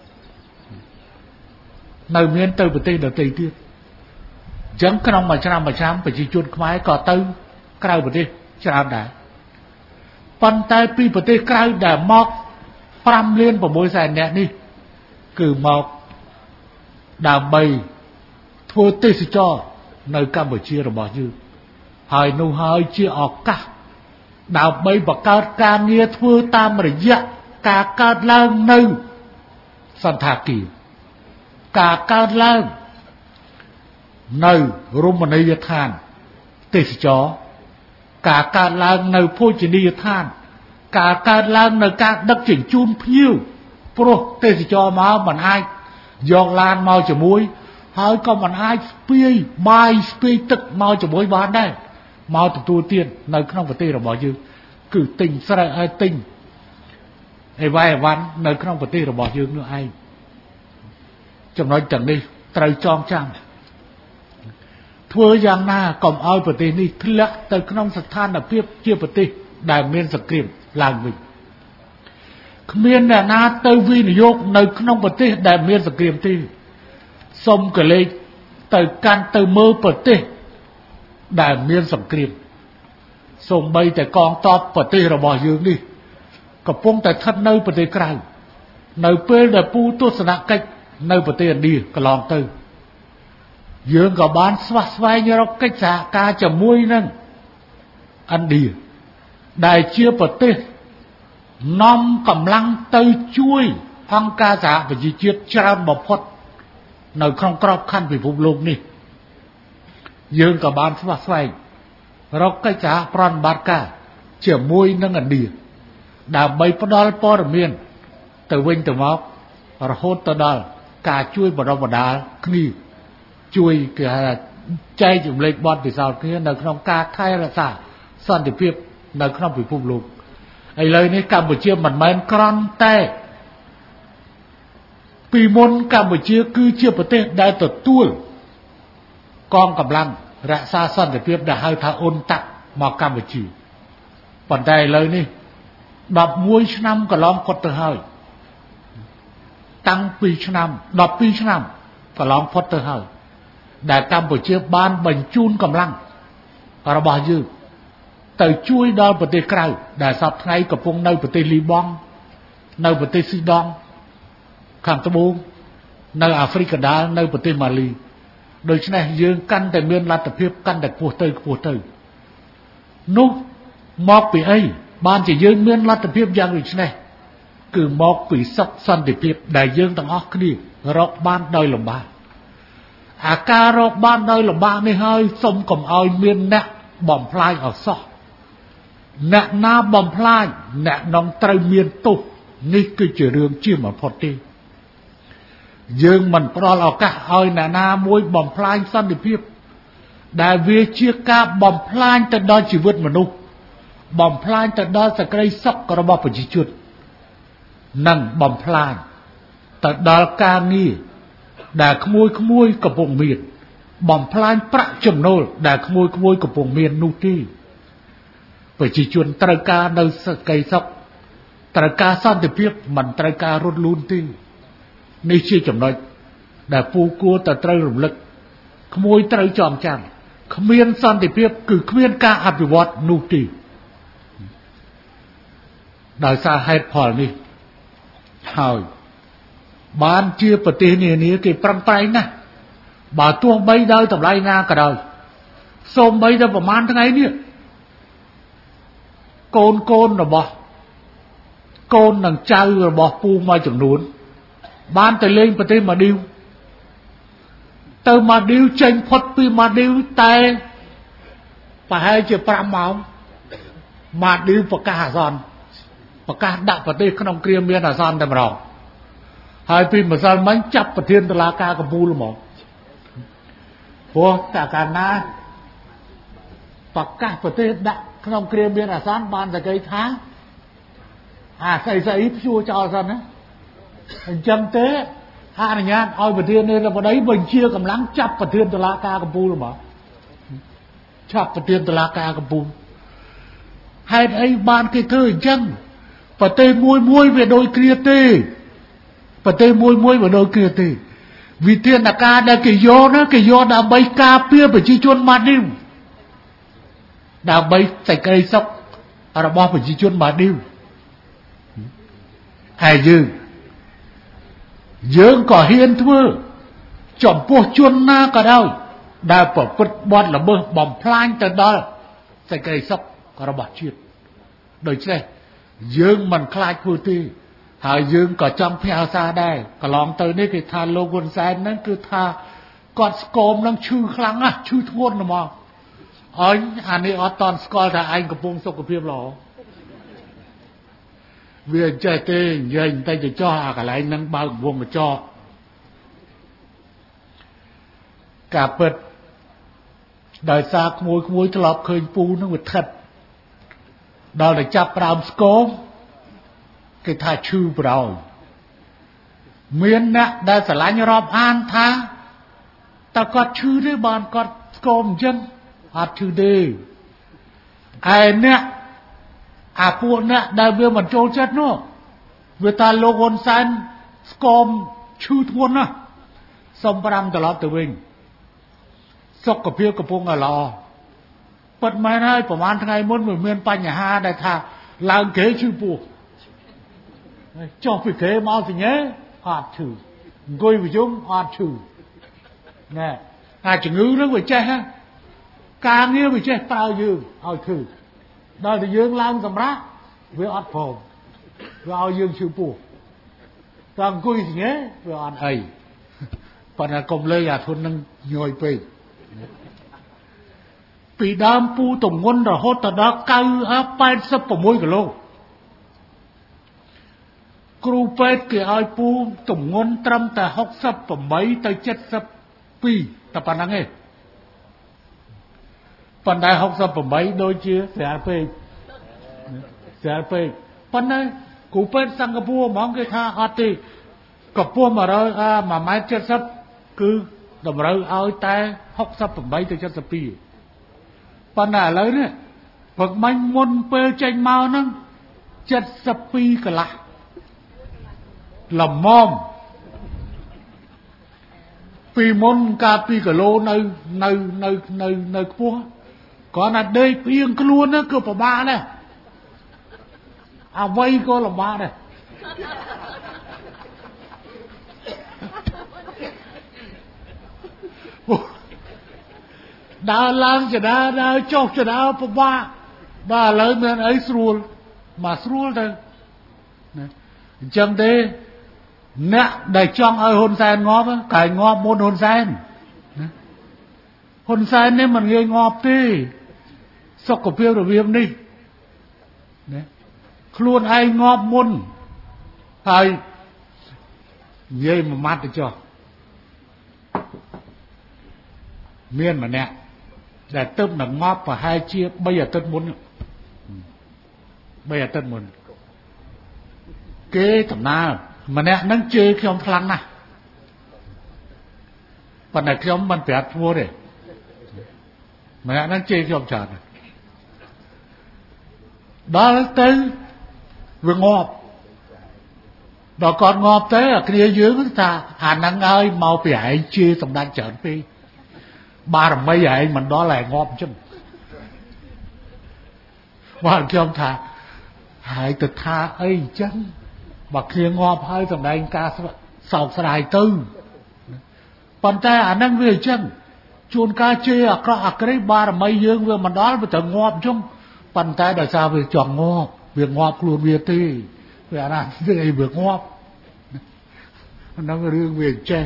នៅមានទៅប្រទេសដទៃទៀតអញ្ចឹងក្នុងមួយឆ្នាំមួយឆ្នាំប្រជាជនខ្មែរក៏ទៅក្រៅប្រទេសច្រើនដែរប៉ុន្តែពីប្រទេសក្រៅដែលមកប្រាំលានប្រាំមួយសែននាក់នេះគឺមកដើម្បីធ្វើទេសចរនៅកម្ពុជារបស់យើងហើយនោះហើយជាឱកាសដើម្បីបង្កើតការងារធ្វើតាមរយៈការកើតឡើងនៅសន្តាគារការកើតឡើងនៅរមណីយដ្ឋានទេសចរការកើតឡើងនៅភោជនីយដ្ឋានការកើតឡើងនៅការដឹកជញ្ជូនភ្ញៀវព្រោះទេសចរមកមិនអាចយកឡានមកជាមួយហើយក៏មិនអាចស្ពាយបាយស្ពាយទឹកមកជាមួយបានដែរមកទទួលទាននៅក្នុងប្រទេសរបស់យើងគឺទិញស្រូវឲ្យទិញអីវ៉ៃអីវ៉ាន់នៅក្នុងប្រទេសរបស់យើងនោះឯងចំណុចទាំងនេះត្រូវចងចាំធ្វើយ៉ាងណាកុំឲ្យប្រទេសនេះធ្លាក់ទៅក្នុងស្ថានភាពជាប្រទេសដែលមានសង្គ្រាមឡើងវិញគ្មានអ្នកណាទៅវិនិយោគនៅក្នុងប្រទេសដែលមានសង្គ្រាមទេសូមកលេចទៅកាន់ទៅមើលប្រទេសដែលមានសង្គ្រាមសូម្បីតែកងទ័ពប្រទេសរបស់យើងនេះកំពុងតែស្ថិតនៅប្រទេសក្រៅនៅពេលដែលពូទស្សនកិច្ចនៅប្រទេសឥណ្ឌាកន្លងទៅយើងក៏បានស្វះស្វែងរកកិច្ចសហការជាមួយនឹងឥណ្ឌាដែលជាប្រទេសនាំកម្លាំងទៅជួយអង្គការសហប្រជាជាតិច្រើនបំផុតនៅក្នុងក្របខ័ណ្ឌពិភពលោកនេះយើងក៏បានស្វះស្វែងរកកិច្ចសហប្រតិបត្តិការជាមួយនឹងឥណ្ឌាដើម្បីផ្ដល់ព័ត៌មានទៅវិញទៅមករហូតទៅដល់ការជួយបដិបដាលគ្នាជួយគេហៅចែករំលែកបទពិសោធន៍គ្នានៅក្នុងការថែរក្សាសន្តិភាពនៅក្នុងពិភពលោកឥឡូវនេះកម្ពុជាមិនមែនគ្រាន់តែពីមុនកម្ពុជាគឺជាប្រទេសដែលទទួលកងកម្លាំងរក្សាសន្តិភាពដែលហៅថាអ៊ុនតាក់មកកម្ពុជាប៉ុន្តែឥឡូវនេះដប់មួយឆ្នាំកន្លងផុតទៅហើយតាំងពីឆ្នាំដប់ពីរឆ្នាំកន្លងផុតទៅហើយដែលកម្ពុជាបានបញ្ជូនកម្លាំងរបស់យើងទៅជួយដល់ប្រទេសក្រៅដែលសពថ្ងៃកំពុងនៅប្រទេសលីបង់នៅប្រទេសស៊ីដង់ខាងត្បូងនៅអាហ្វ្រិកកណ្ដាលនៅប្រទេសម៉ាលីដូច្នេះយើងកាន់តែមានលទ្ធភាពកាន់តែខ្ពស់ទៅខ្ពស់ទៅនោះមកពីអីបានជាយើងមានលទ្ធភាពយ៉ាងដូចនេះគឺមកពីសុខសន្តិភាពដែលយើងទាំងអស់គ្នារកបានដោយលំបាកអាការរកបានដោយលំបាកនេះហើយសូមកុំឲ្យមានអ្នកបំផ្លាញអសោះអ្នកណាបំផ្លាញអ្នកនឹងត្រូវមានទោសនេះគឺជារឿងជាបំផុតទេយើងមិនផ្ដល់ឱកាសឲ្យអ្នកណាមួយបំផ្លាញសន្តិភាពដែលវាជាការបំផ្លាញទៅដល់ជីវិតមនុស្សបំផ្លាញទៅដល់សេចក្តីសុខរបស់ប្រជាជននិងបំផ្លាញទៅដល់ការងារដែលក្មួយក្មួយកំពុងមានបំផ្លាញប្រាក់ចំណូលដែលក្មួយក្មួយកំពុងមាននោះទេប្រជាជនត្រូវការនៅសេចក្តីសុខត្រូវការសន្តិភាពមិនត្រូវការរត់លូនទេនេះជាចំណុចដែលពូគួរតែត្រូវរំលឹកក្មួយត្រូវចងចាំគ្មានសន្តិភាពគឺគ្មានការអភិវឌ្ឍនោះទេដោយសារហេតុផលនេះហើយបានជាប្រទេសនានាគេប្រឹងប្រែងណាស់បើទោះបីដោយតម្លៃណាក៏ដោយសូម្បីតែប្រហែលថ្ងៃនេះកូនកូនរបស់កូននិងចៅរបស់ពូមួយចំនួនបានទៅលេងប្រទេសម៉ាឌីវទៅម៉ាឌីវចេញផុតពីម៉ាឌីវតែប្រហែលជាប្រាំម៉ោងម៉ាឌីវប្រកាសអាសន្នប្រកាសដាក់ប្រទេសក្នុងគ្រាមានអាសន្នតែម្ដងហើយពីម្សិលមិញចាប់ប្រធានតុលាការកំពូលហ្មងព្រោះតែកាលណាប្រកាសប្រទេសដាក់ក្នុងគ្រាមានអាសន្នបានតែគេថាអាស្អីស្អីព្យួរចោលសិនណាអញ្ចឹងទេអនុញ្ញាតឲ្យប្រធាននៃបដីបញ្ជាកម្លាំងចាប់ប្រធានតុលាការកំពូលហ្មងចាប់ប្រធានតុលាការកំពូលហេតុអីបានគេធ្វើអញ្ចឹងប្រទេសមួយមួយវាដូចគ្នាទេប្រទេសមួយមួយវាដូចគ្នាទេវិធានការដែលគេយកណាគេយកដើម្បីការពារប្រជាជនម៉ាឌីវដើម្បីសេចក្តីសុខរបស់ប្រជាជនម៉ាឌីវហើយយើងយើងក៏ហ៊ានធ្វើចំពោះជនណាក៏ដោយដែលប្រព្រឹត្តបទល្មើសបំផ្លាញទៅដល់សេចក្តីសុខរបស់ជាតិដូច្នេះយើងមិនខ្លាចធ្វើទេហើយយើងក៏ចង់ផ្ញើសារដែរកន្លងទៅនេះគេថាលោកហ៊ុនសែនហ្នឹងគឺថាគាត់ស្គមនឹងឈឺខ្លាំងណាស់ឈឺធ្ងន់ហ្មងអញអានេះអត់តន់ស្គាល់ថាឯងកំពុងសុខភាពល្អវាចេះទេនិយាយតែទៅចោះអាកន្លែងហ្នឹងបើកវងកញ្ចក់ការពិតដោយសារក្មួយក្មួយធ្លាប់ឃើញពូហ្នឹងវាថិតដល់តែចាប់ផ្ដើមស្គមគេថាឈឺប្រោយមានអ្នកដែលស្រឡាញ់រាប់អានថាแต่ก็ชื่อได้บานก็กลมจังอาจชื่อได้ไอ้เนี่ยอาพวกเนี่ยได้เบี้ยมันโจรจัดเนาะเวลาโลกอนซันกลมชื่อทวนนะสมปรำตลอดตัวเองสกกับเพียวกับพงอะลอปัดไม้ให้ประมาณไงมันเหมือนเมียนปัญญาได้ท่าลางเก๋ชื่อปูจอบไปเก๋มาสิเงี้ยอาจชื่อกอยไปจุ่มอาจชื่อเนี่ยอาจจะงื้อเรื่องไปแจ้ฮะการเงี้ยไปแจ้เปล่ายืมเอาชื่อได้แต่ยืมลางสำรักเวออัดผมเวอเอายืมชื่อปูตามกุยสิเงี้ยเวออัดไอปัญหากรมเลยอยากทนนั่งย่อยไปปีดามปูตรงงนระหดตะดอกไก่อาไปสับปะมวยกับโลกครูเป็ดเกี่ยไอปูตรงงนตรำแต่หกสับปะไม่แต่เจ็ดสับปีแต่ปัญหาไงปัญหาหกสับปะไม่โดยเชื่อเสียไปเสียไปปัญหาครูเป็ดสังกปูมองกี่ท่าอาทิกับพวกมาเราอามาไม้เจ็ดสับคือดำเราเอาแต่หกสับปะไม่แต่เจ็ดสับปีปัญหาเลยเนี่ยพวกมันมนเปย์ใจเมานั่งเจ็ดสิบปีกันละลำมอมปีมนกาปีกะโลในในในในในพวกก่อนนั้นเดย์เพียงกลัวนะเกือบประมาณเนี่ยเอาไว้ก็ลำบากเนี่ยดาวล้างจะดาวดาวโจกจะดาวปะบ้าบ้าเลยเหมือนไอ้สรูลมาสรูลเถอะจังเดเนี่ยได้จ้องไอ้ฮุนแซนงอบไก่งอบมนฮุนแซนฮุนแซนนี่มันเงยงอบที่สกปรกระเบียบนี่เนี่ยครูนไอ้งอบมนไอ้เงยมามัดจ้ะเมียนมาเนี่ยแต่ตึ้มหนังงอบvà hai chia bây giờ tân muốn bây giờ tân muốn kế thầm na mà nè nâng chơi khi ông thăng nè phần này khi ông bắn bẹt vô đấy mà nè nâng chơi khi ông chờ này đó là tên vừa ngọp đó còn ngọp thế ở kia dưới ta hà năng ơi mau bẻ chia tổng đang chở đi ba làm mấy vậy mình đó là ngọp chứ mà khi ông thà hãy tự tha ấy chân mà khi ngọp hơi thằng đây ca sọc sài tư bàn tay à năng về chân chuồn ca chê à có à cái ba làm mấy dương vừa mình đó là tự ngọp chung bàn tay đời sao về chọn ngọp việc ngọp luôn việc ti về là về việc ngọp nó cái riêng về chê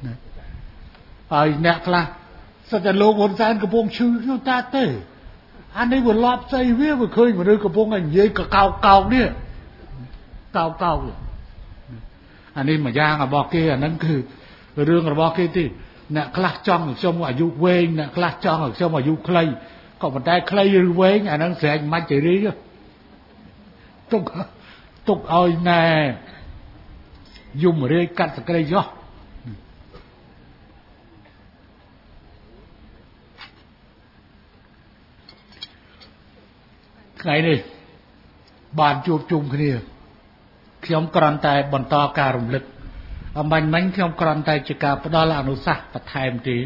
ai nẹt làสัจจะโลกวนแซนกระโปรงชื่อน้ำตาเต้อันนี้วันรอบใจเวียมันเคยมาดูกระโปรงอันเย่กับเก่าเก่าเนี่ยเก่าเก่าอันนี้มาย่างอะบอกเกอันนั้นคือเรื่องอะบอกเกที่เนี่ยคลาสจ้องช่วงอายุเวงเนี่ยคลาสจ้องช่วงอายุใครก็มันได้ใครหรือเวงอันนั้นแสงมันจะรีก็ตุกตุกเอาแน่ยุ่มเรียกัดสักอะไรย่อไงนี่บานจูบจุ่มគ្នាខ្ញុំគ្រាន់តែបន្តការរំលឹកអំបញ្ញមិញខ្ញុំគ្រាន់តែជាការផ្ដល់អនុសាសន៍បន្ថែមទេ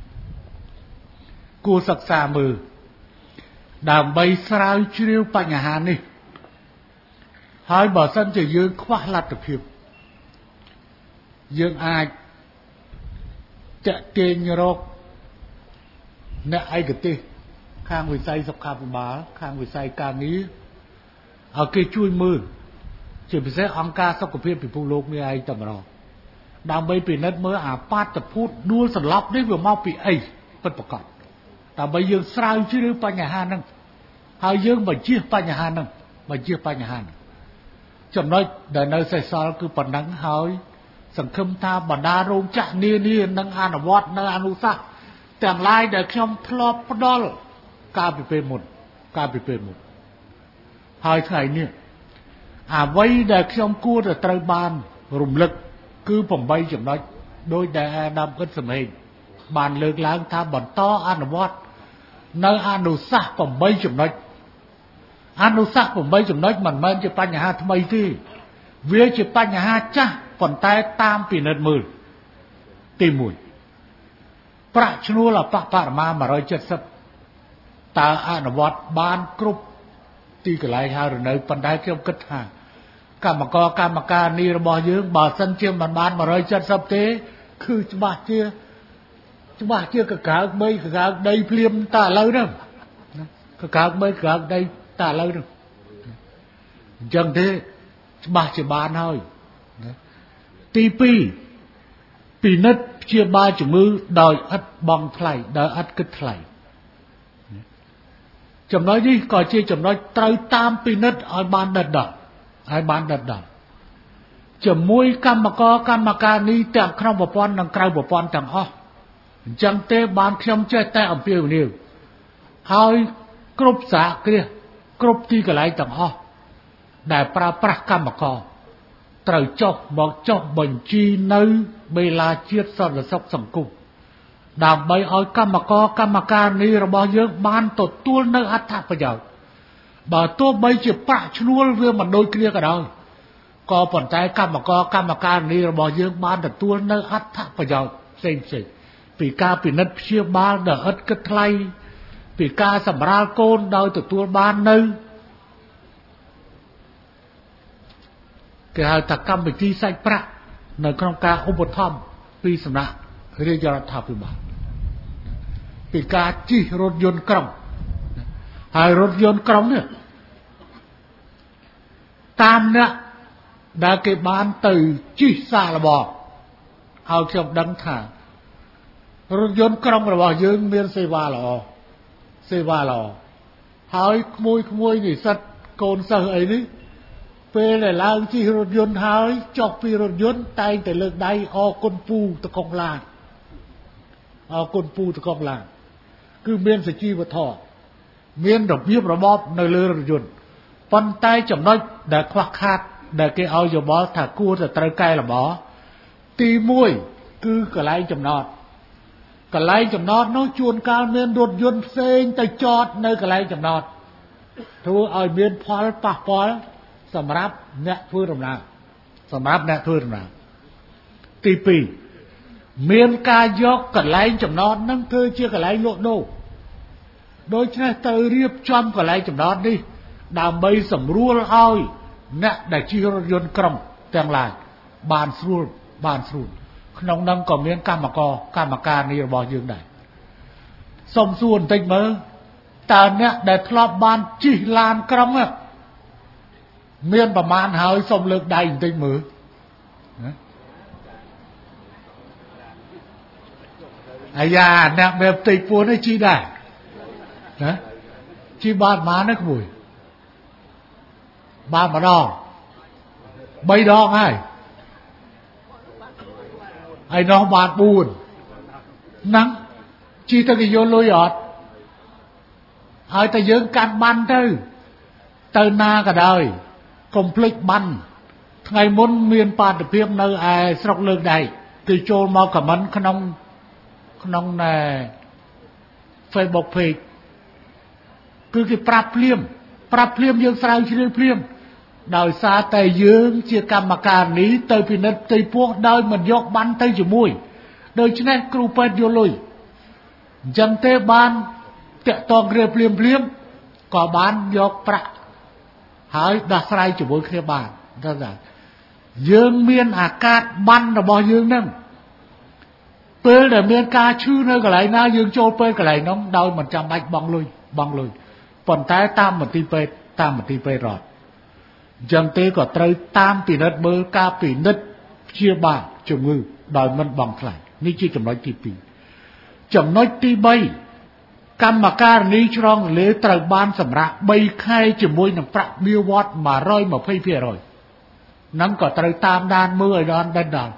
គួរសិក្សាមើលដើម្បីស្រាវជ្រាវបញ្ហានេះហើយបើសិនជាយើងខ្វះលទ្ធភាពយើងអាចចាក់ទាញរកអ្នកឯកទេសខាងវិស័យសុខាភិបាលខាងវិស័យការងារឲ្យគេជួយមើលជាពិសេសអង្គការសុខភាពពិភពលោកនេះឯងតែម្ដងដើម្បីពិនិត្យមើលអាបាតុភូតដួលសន្លប់នេះវាមកពីអីពិតប្រាកដដើម្បីយើងស្រាវជ្រាវបញ្ហាហ្នឹងហើយយើងបញ្ជៀសបញ្ហាហ្នឹងបញ្ជៀសបញ្ហាហ្នឹងចំណុចដែលនៅសេសសល់គឺប៉ុណ្ណឹងហើយសង្ឃឹមថាបណ្ដារោងចក្រនានានឹងអនុវត្តនៅអនុសាសន៍ទាំងឡាយដែលខ្ញុំធ្លាប់ផ្ដល់ការពីពេលមុនការពីពេលមុនហើយថ្ងៃនេះអ្វីដែលខ្ញុំគួរតែត្រូវបានរំលឹកគឺ8ចំណុចដោយដែលអាដាមអ៊ិតសមេងបានលើកឡើងថាបន្តអនុវត្តនៅអនុសាសន៍eightចំណុចអនុសាសន៍eightចំណុចមិនមែនជាបញ្ហាថ្មីទេវាជាបញ្ហាចាស់ប៉ុន្តែតាមពិនិត្យមើលទីoneប្រាក់ឈ្នួលអបបរមាone hundred seventyតើអនុវត្តបានគ្រប់ទីកន្លែងហើយឬនៅប៉ុន្តែខ្ញុំគិតថាកម្មករកម្មការនេះរបស់យើងបើសិនជាមិនបានone hundred seventyទេគឺច្បាស់ជាច្បាស់ជាកកើកបីកកើកដីភ្លាមតើឥឡូវហ្នឹងកកើកបីកកើកដីតើឥឡូវហ្នឹងអញ្ចឹងទេច្បាស់ជាបានហើយទីtwoពិនិត្យព្យាបាលជំងឺដោយឥតបង់ថ្លៃដោយឥតគិតថ្លៃចំណុចនេះក៏ជាចំណុចត្រូវតាមពិនិត្យឲ្យបានដិតដល់ឲ្យបានដិតដល់ជាមួយកម្មករកម្មការនេះទាំងក្នុងប្រព័ន្ធនិងក្រៅប្រព័ន្ធទាំងអស់អញ្ចឹងទេបានខ្ញុំចេះតែអំពាវនាវឲ្យគ្រប់សហគ្រាសគ្រប់ទីកន្លែងទាំងអស់ដែលប្រើប្រាស់កម្មករត្រូវចុះមកចុះបញ្ជីនៅបេឡាជាតិសន្តិសុខសង្គមដើម្បីឲ្យកម្មករកម្មការនេះរបស់យើងបានទទួលនៅអត្ថប្រយោជន៍បើទោះបីជាប្រាក់ឈ្នួលវាមិនដូចគ្នាក៏ដោយក៏ប៉ុន្តែកម្មករកម្មការនេះរបស់យើងបានទទួលនៅអត្ថប្រយោជន៍ផ្សេងផ្សេងពីការពិនិត្យព្យាបាលដោយឥតគិតថ្លៃពីការសម្រាលកូនដោយទទួលបាននៅគេហៅថាកម្មវិធីសាច់ប្រាក់នៅក្នុងការឧបត្ថម្ភពីសំណាក់រាជរដ្ឋាភិបាលពីការជិះរថយន្តក្រុងហើយរថយន្តក្រុងនេះតាមអ្នកដែលគេបានទៅជិះសាកល្បងឲ្យខ្ញុំដឹងថារថយន្តក្រុងរបស់យើងមានសេវាល្អសេវាល្អហើយក្មួយក្មួយនិស្សិតកូនសិស្សអីនេះពេលដែលឡើងជិះរថយន្តហើយចុះពីរថយន្តតែងតែលើកដៃអរគុណពូតកុកឡានអរគុណពូតកុកឡានគឺមានសុជីវធម៌មានរបៀបរបបនៅលើរថយន្តប៉ុន្តែចំណុចដែលខ្វះខាតដែលគេឲ្យយោបល់ថាគួរតែត្រូវកែលម្អទីoneគឺកន្លែងចំណតកន្លែងចំណតនោះជួនកាលមានរថយន្តផ្សេងទៅចតនៅកន្លែងចំណតធ្វើឲ្យមានផលប៉ះពាល់សម្រាប់អ្នកធ្វើដំណើរសម្រាប់អ្នកធ្វើដំណើរទីtwoមានការយកកន្លែងចំណតនឹងធ្វើជាកន្លែងលក់ដូរដូច្នេះទៅរៀបចំកន្លែងចំណតនេះដើម្បីសម្រួលឲ្យអ្នកដែលជិះរថយន្តក្រុងទាំងឡាយបានស្រួលបានស្រួលក្នុងនោះក៏មានកម្មករកម្មការនេះរបស់យើងដែរសុំសួរបន្តិចមើលតើអ្នកដែលធ្លាប់បានជិះឡានក្រុងមានប្រមាណហើយសុំលើកដៃបន្តិចមើលអាយ៉ាអ្នកបែបផ្ទៃពួននេះជីដែរណាជីបានប៉ុន្មានណាក្មួយបានម្ដងបីដងហើយហើយនោះបានfourហ្នឹងជីទៅគេយកលុយអត់ហើយតែយើងកាន់បានទៅទៅណាក៏ដោយកុំភ្លេចបានថ្ងៃមុនមានបាតុភិបនៅឯស្រុកលើកដែកគេចូលមកខមមិនក្នុងក្នុងណែ Facebook page គឺគេប្រាប់ភ្លាមប្រាប់ភ្លាមយើងស្រាវជ្រាវភ្លាមដោយសារតែយើងជាកម្មការនេះទៅពិនិត្យផ្ទៃពោះដោយមិនយកបានទៅជាមួយដូច្នេះគ្រូពេទ្យយកលុយអញ្ចឹងទេបានតាក់តងគ្នាភ្លាមភ្លាមក៏បានយកប្រាក់ហើយដោះស្រាយជាមួយគ្នាបានថាយើងមានអាកាសបានរបស់យើងហ្នឹងពេលដែលមានការឈឺនៅកន្លែងណាយើងចូលពេលកន្លែងនោះដោយមិនចាំបាច់បង់លុយបង់លុយប៉ុន្តែតាមមន្ទីរពេទ្យតាមមន្ទីរពេទ្យរដ្ឋអញ្ចឹងទេក៏ត្រូវតាមពិនិត្យមើលការពិនិត្យព្យាបាលជំងឺដោយមិនបង់ថ្លៃនេះជាចំណុចទីtwoចំណុចទីthreeកម្មការនីឆ្លងទន្លេត្រូវបានសម្រាប់threeខែជាមួយនឹងប្រាក់បៀវត្សone hundred twenty percent ហ្នឹងក៏ត្រូវតាមដានមើលឲ្យដល់ដិតដល់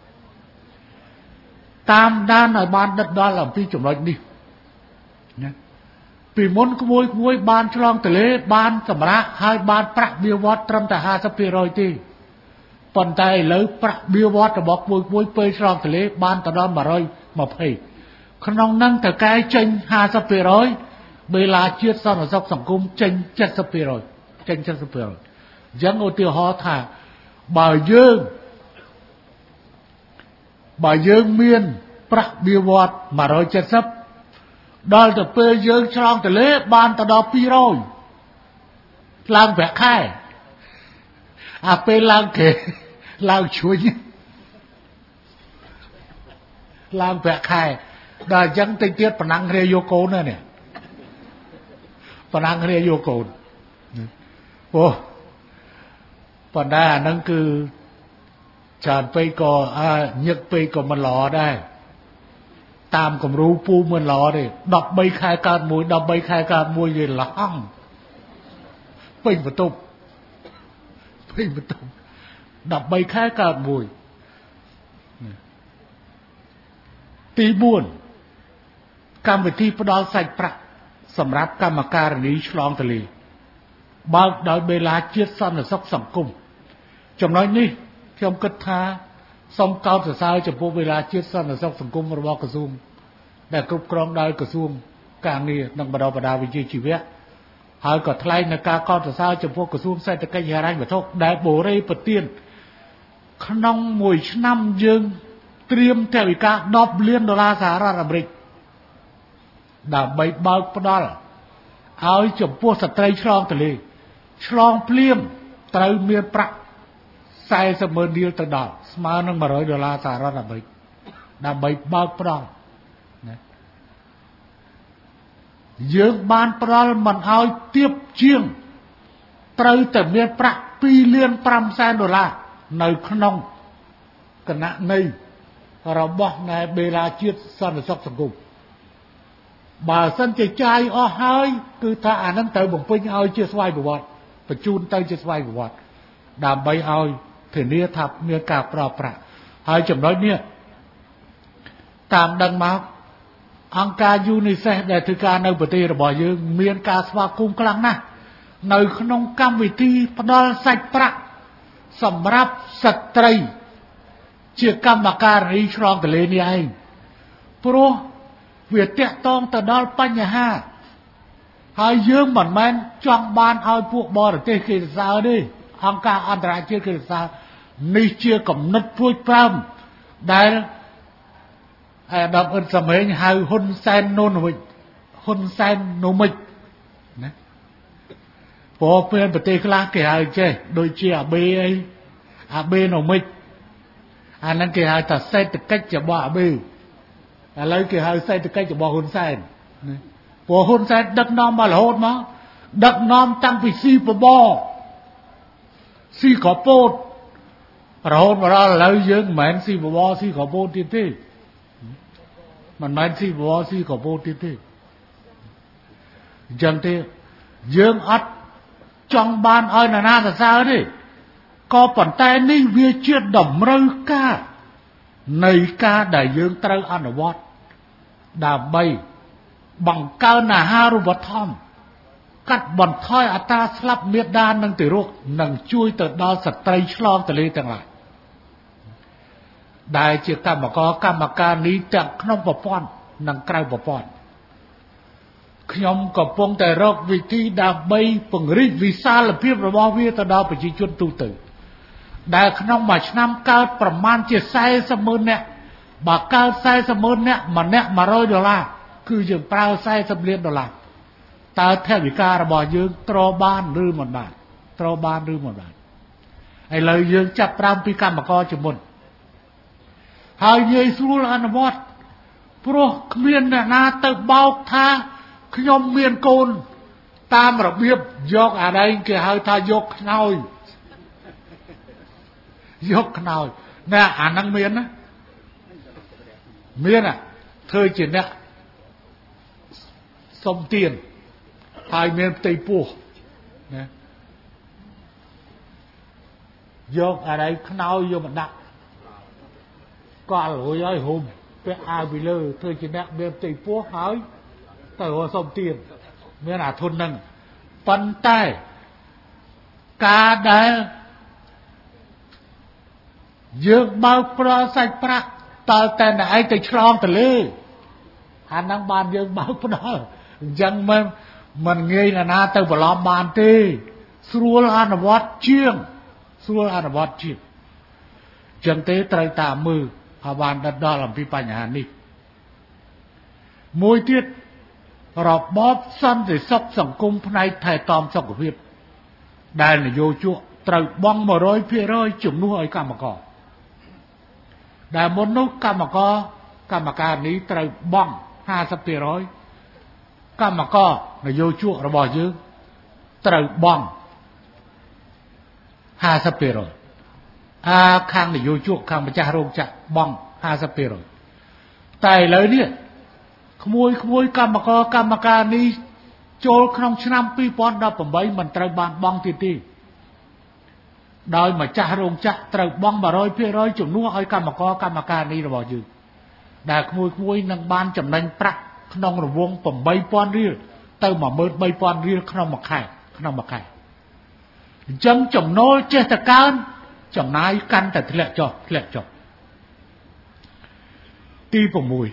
តាមដានឲ្យបានដិតដល់អំពីចំណុចនេះណាពីមុនក្មួយក្មួយបានឆ្លងទន្លេបានសម្រាប់ហើយបានប្រាក់បៀវត្សត្រឹមតែfifty percentទេប៉ុន្តែឥឡូវប្រាក់បៀវត្សរបស់ក្មួយក្មួយពេលឆ្លងទន្លេបានទៅដល់one hundred twenty ក្នុងនឹងតើកែចេញห้าสิบเปอร์เซ็นต์បេឡាជាតិសន្តិសុខសង្គមចេញเจ็ดสิบเปอร์เซ็นต์ចេញเจ็ดสิบเปอร์เซ็นต์អញ្ចឹងឧទាហរណ៍ថាបើយើងបើយើងមានប្រាក់បៀវត្សរ៍một trăm七mươiដល់ទៅពេលយើងឆ្លងទន្លេបានទៅដល់ពីរtrămឡើងប្រាក់ខែអាពេលឡើងគេឡើងជួយឡើងប្រាក់ខែដល់អញ្ចឹងតិចទៀតប៉ុណ្ណឹងគ្នាយកកូនណានេះប៉ុណ្ណឹងគ្នាយកកូនអូប៉ុន្តែអាហ្នឹងគឺច្រើនពេកក៏អាញឹកពេកក៏មិនល្អដែរតាមគំរូពូមិនល្អទេដប់បីខែកើតមួយដប់បីខែកើតមួយវាឡងពេញបន្ទប់ពេញបន្ទប់ដប់បីខែកើតមួយទីបួនកម្មវិធីផ្ដល់សាច់ប្រាក់សម្រាប់កម្មការនីឆ្លងទន្លេបើកដោយបេឡាជាតិសន្តិសុខសង្គមចំណុចនេះខ្ញុំគិតថាសូមកោតសរសើរចំពោះបេឡាជាតិសន្តិសុខសង្គមរបស់ក្រសួងដែលគ្រប់គ្រងដោយក្រសួងការងារនិងបណ្ដុះបណ្ដាលវិជ្ជាជីវៈហើយក៏ថ្លែងនៅការកោតសរសើរចំពោះក្រសួងសេដ្ឋកិច្ចហិរញ្ញវត្ថុដែលបូរេប្រទានក្នុងមួយឆ្នាំយើងត្រៀមថវិកាដប់លានដុល្លារសហរដ្ឋអាមេរិកដើម្បីបើកផ្ដល់ឲ្យចំពោះស្ត្រីឆ្លងទន្លេឆ្លងភ្លាមត្រូវមានប្រាក់สี่สิบម៉ឺនរៀលទៅដល់ស្មើនឹងmột trămដុល្លារសហរដ្ឋអាមេរិកដើម្បីបើកផ្ដល់ណាយើងបានផ្ដល់មិនឲ្យទៀបជាងត្រូវតែមានប្រាក់ពីរលានប្រាំសែនដុល្លារនៅក្នុងគណនីរបស់ណែបេឡាជាតិសន្តិសុខសង្គមបើសិនជាចាយអស់ហើយគឺថាអានឹងត្រូវបំពេញឲ្យជាស្វ័យប្រវត្តិបញ្ជូនទៅជាស្វ័យប្រវត្តិដើម្បីឲ្យធានាថាមានការប្រោសប្រាក់ហើយចំណុចនេះតាមដឹងមកអង្គការ UNICEF ដែលធ្វើការនៅប្រទេសរបស់យើងមានការស្វាគមន៍ខ្លាំងណាស់នៅក្នុងកម្មវិធីផ្ដល់សាច់ប្រាក់សម្រាប់ស្ត្រីជាកម្មការនីឆ្លងទន្លេនេះឯងព្រោះវាតាក់ទងទៅដល់បញ្ហាហើយយើងមិនមែនចង់បានឲ្យពួកបរទេសគេសរសើរទេអង្គការអន្តរជាតិគេសរសើរនេះជាគំនិតព្រួយផ្រាំដែលអាដាមអ៊ុនសមេងហៅហ៊ុនសែននូនវិចហ៊ុនសែននូមិចណាព្រោះពេលប្រទេសខ្លះគេហៅចេះដូចជាអាបេអីអាបេនូមិចអាហ្នឹងគេហៅថាសេដ្ឋកិច្ចរបស់អាបេឥឡូវគេហៅសេដ្ឋកិច្ចរបស់ហ៊ុនសែនណាព្រោះហ៊ុនសែនដឹកនាំមករហូតមកដឹកនាំតាំងពីស៊ីបបស៊ីកពតរហូតមកដល់ឥឡូវយើងមិនមែនស៊ីបបស៊ីកពតទៀតទេមិនមែនស៊ីបបស៊ីកពតទៀតទេអញ្ចឹងទេយើងអត់ចង់បានឲ្យនរណាសរសើរទេក៏ប៉ុន្តែនេះវាជាតម្រូវការនៃការដែលយើងត្រូវអនុវត្តដើម្បីបង្កើនអាហារូបត្ថម្ភកាត់បន្ថយអត្រាស្លាប់មាតានិងទារកនិងជួយទៅដល់ស្ត្រីឆ្លងទន្លេទាំងឡាយដែលជាកម្មករកម្មការនេះទាំងក្នុងប្រព័ន្ធនិងក្រៅប្រព័ន្ធខ្ញុំកំពុងតែរកវិធីដើម្បីពង្រីកវិសាលភាពរបស់វាទៅដល់ប្រជាជនទូទៅដែលក្នុងមួយឆ្នាំកើតប្រមាណជាสี่สิบម៉ឺននាក់បើកើតสี่สิบម៉ឺននាក់ម្នាក់một trămដុល្លារគឺយើងប្រើสี่สิบលានដុល្លារតើថវិការបស់យើងត្របានឬមិនបានត្របានឬមិនបានឥឡូវយើងចាប់ផ្ដើមពីកម្មករជាមុនហើយងាយស្រួលអនុវត្តព្រោះគ្មានអ្នកណាទៅបោកថាខ្ញុំមានកូនតាមរបៀបយកអាដែងគេហៅថាយកខ្នើយយកខ្នើយណែអាហ្នឹងមានណាមានណាធ្វើជាអ្នកសុំទានហើយមានផ្ទៃពោះណាយកអាដែងខ្នើយយកមកដាក់កល់រួយហើយហុំពាក់អាវពីលើធ្វើជាអ្នកមានផ្ទៃពោះហើយទៅរកសុំទានមានអាធុនហ្នឹងប៉ុន្តែការដែលយើងបើកផ្ដល់សាច់ប្រាក់តើតែឯងទៅឆ្លងទន្លេអាហ្នឹងបានយើងបើកផ្ដល់អញ្ចឹងមិនមិនងាយណាណាទៅប្រឡំបានទេស្រួលអនុវត្តជាងស្រួលអនុវត្តជាងចឹងទេត្រូវតាមមើលឲ្យបានដិតដល់អំពីបញ្ហានេះមួយទៀតរបបសន្តិសុខសង្គមផ្នែកថែទាំសុខភាពដែលនយោជកត្រូវបង់ một trăm phần trăm ជំនួសឲ្យកម្មករដែលមុននោះកម្មករកម្មការនេះត្រូវបង់ ห้าสิบเปอร์เซ็นต์ កម្មករនយោជករបស់យើងត្រូវបង់ ห้าสิบเปอร์เซ็นต์ អាខាងនយោជកខាងម្ចាស់រោងចក្របង់ ห้าสิบเปอร์เซ็นต์ តែឥឡូវនេះក្មួយក្មួយកម្មករកម្មការនេះចូលក្នុងឆ្នាំ ពីរពាន់ដប់ប្រាំបី មិនត្រូវបានបង់ទៀតទេដោយម្ចាស់រោងចក្រត្រូវបង់ một trăm phần trăm ជំនួសឲ្យកម្មករកម្មការនេះរបស់យើងដែលក្មួយក្មួយនឹងបានចំណេញប្រាក់ក្នុងរង្វង់ tám nghìnរៀលទៅ một mươi ba nghìnរៀលក្នុងមួយខែក្នុងមួយខែអញ្ចឹងចំណូលចេះតែកើនចំណាយកាន់តែធ្លាក់ចុះធ្លាក់ចុះទី sáu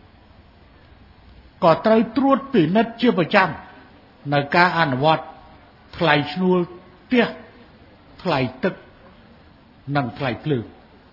ក៏ត្រូវត្រួតពិនិត្យជាប្រចាំនៅការអនុវត្តថ្លៃឈ្នួលផ្ទះថ្លៃទឹកនិងថ្លៃភ្លើង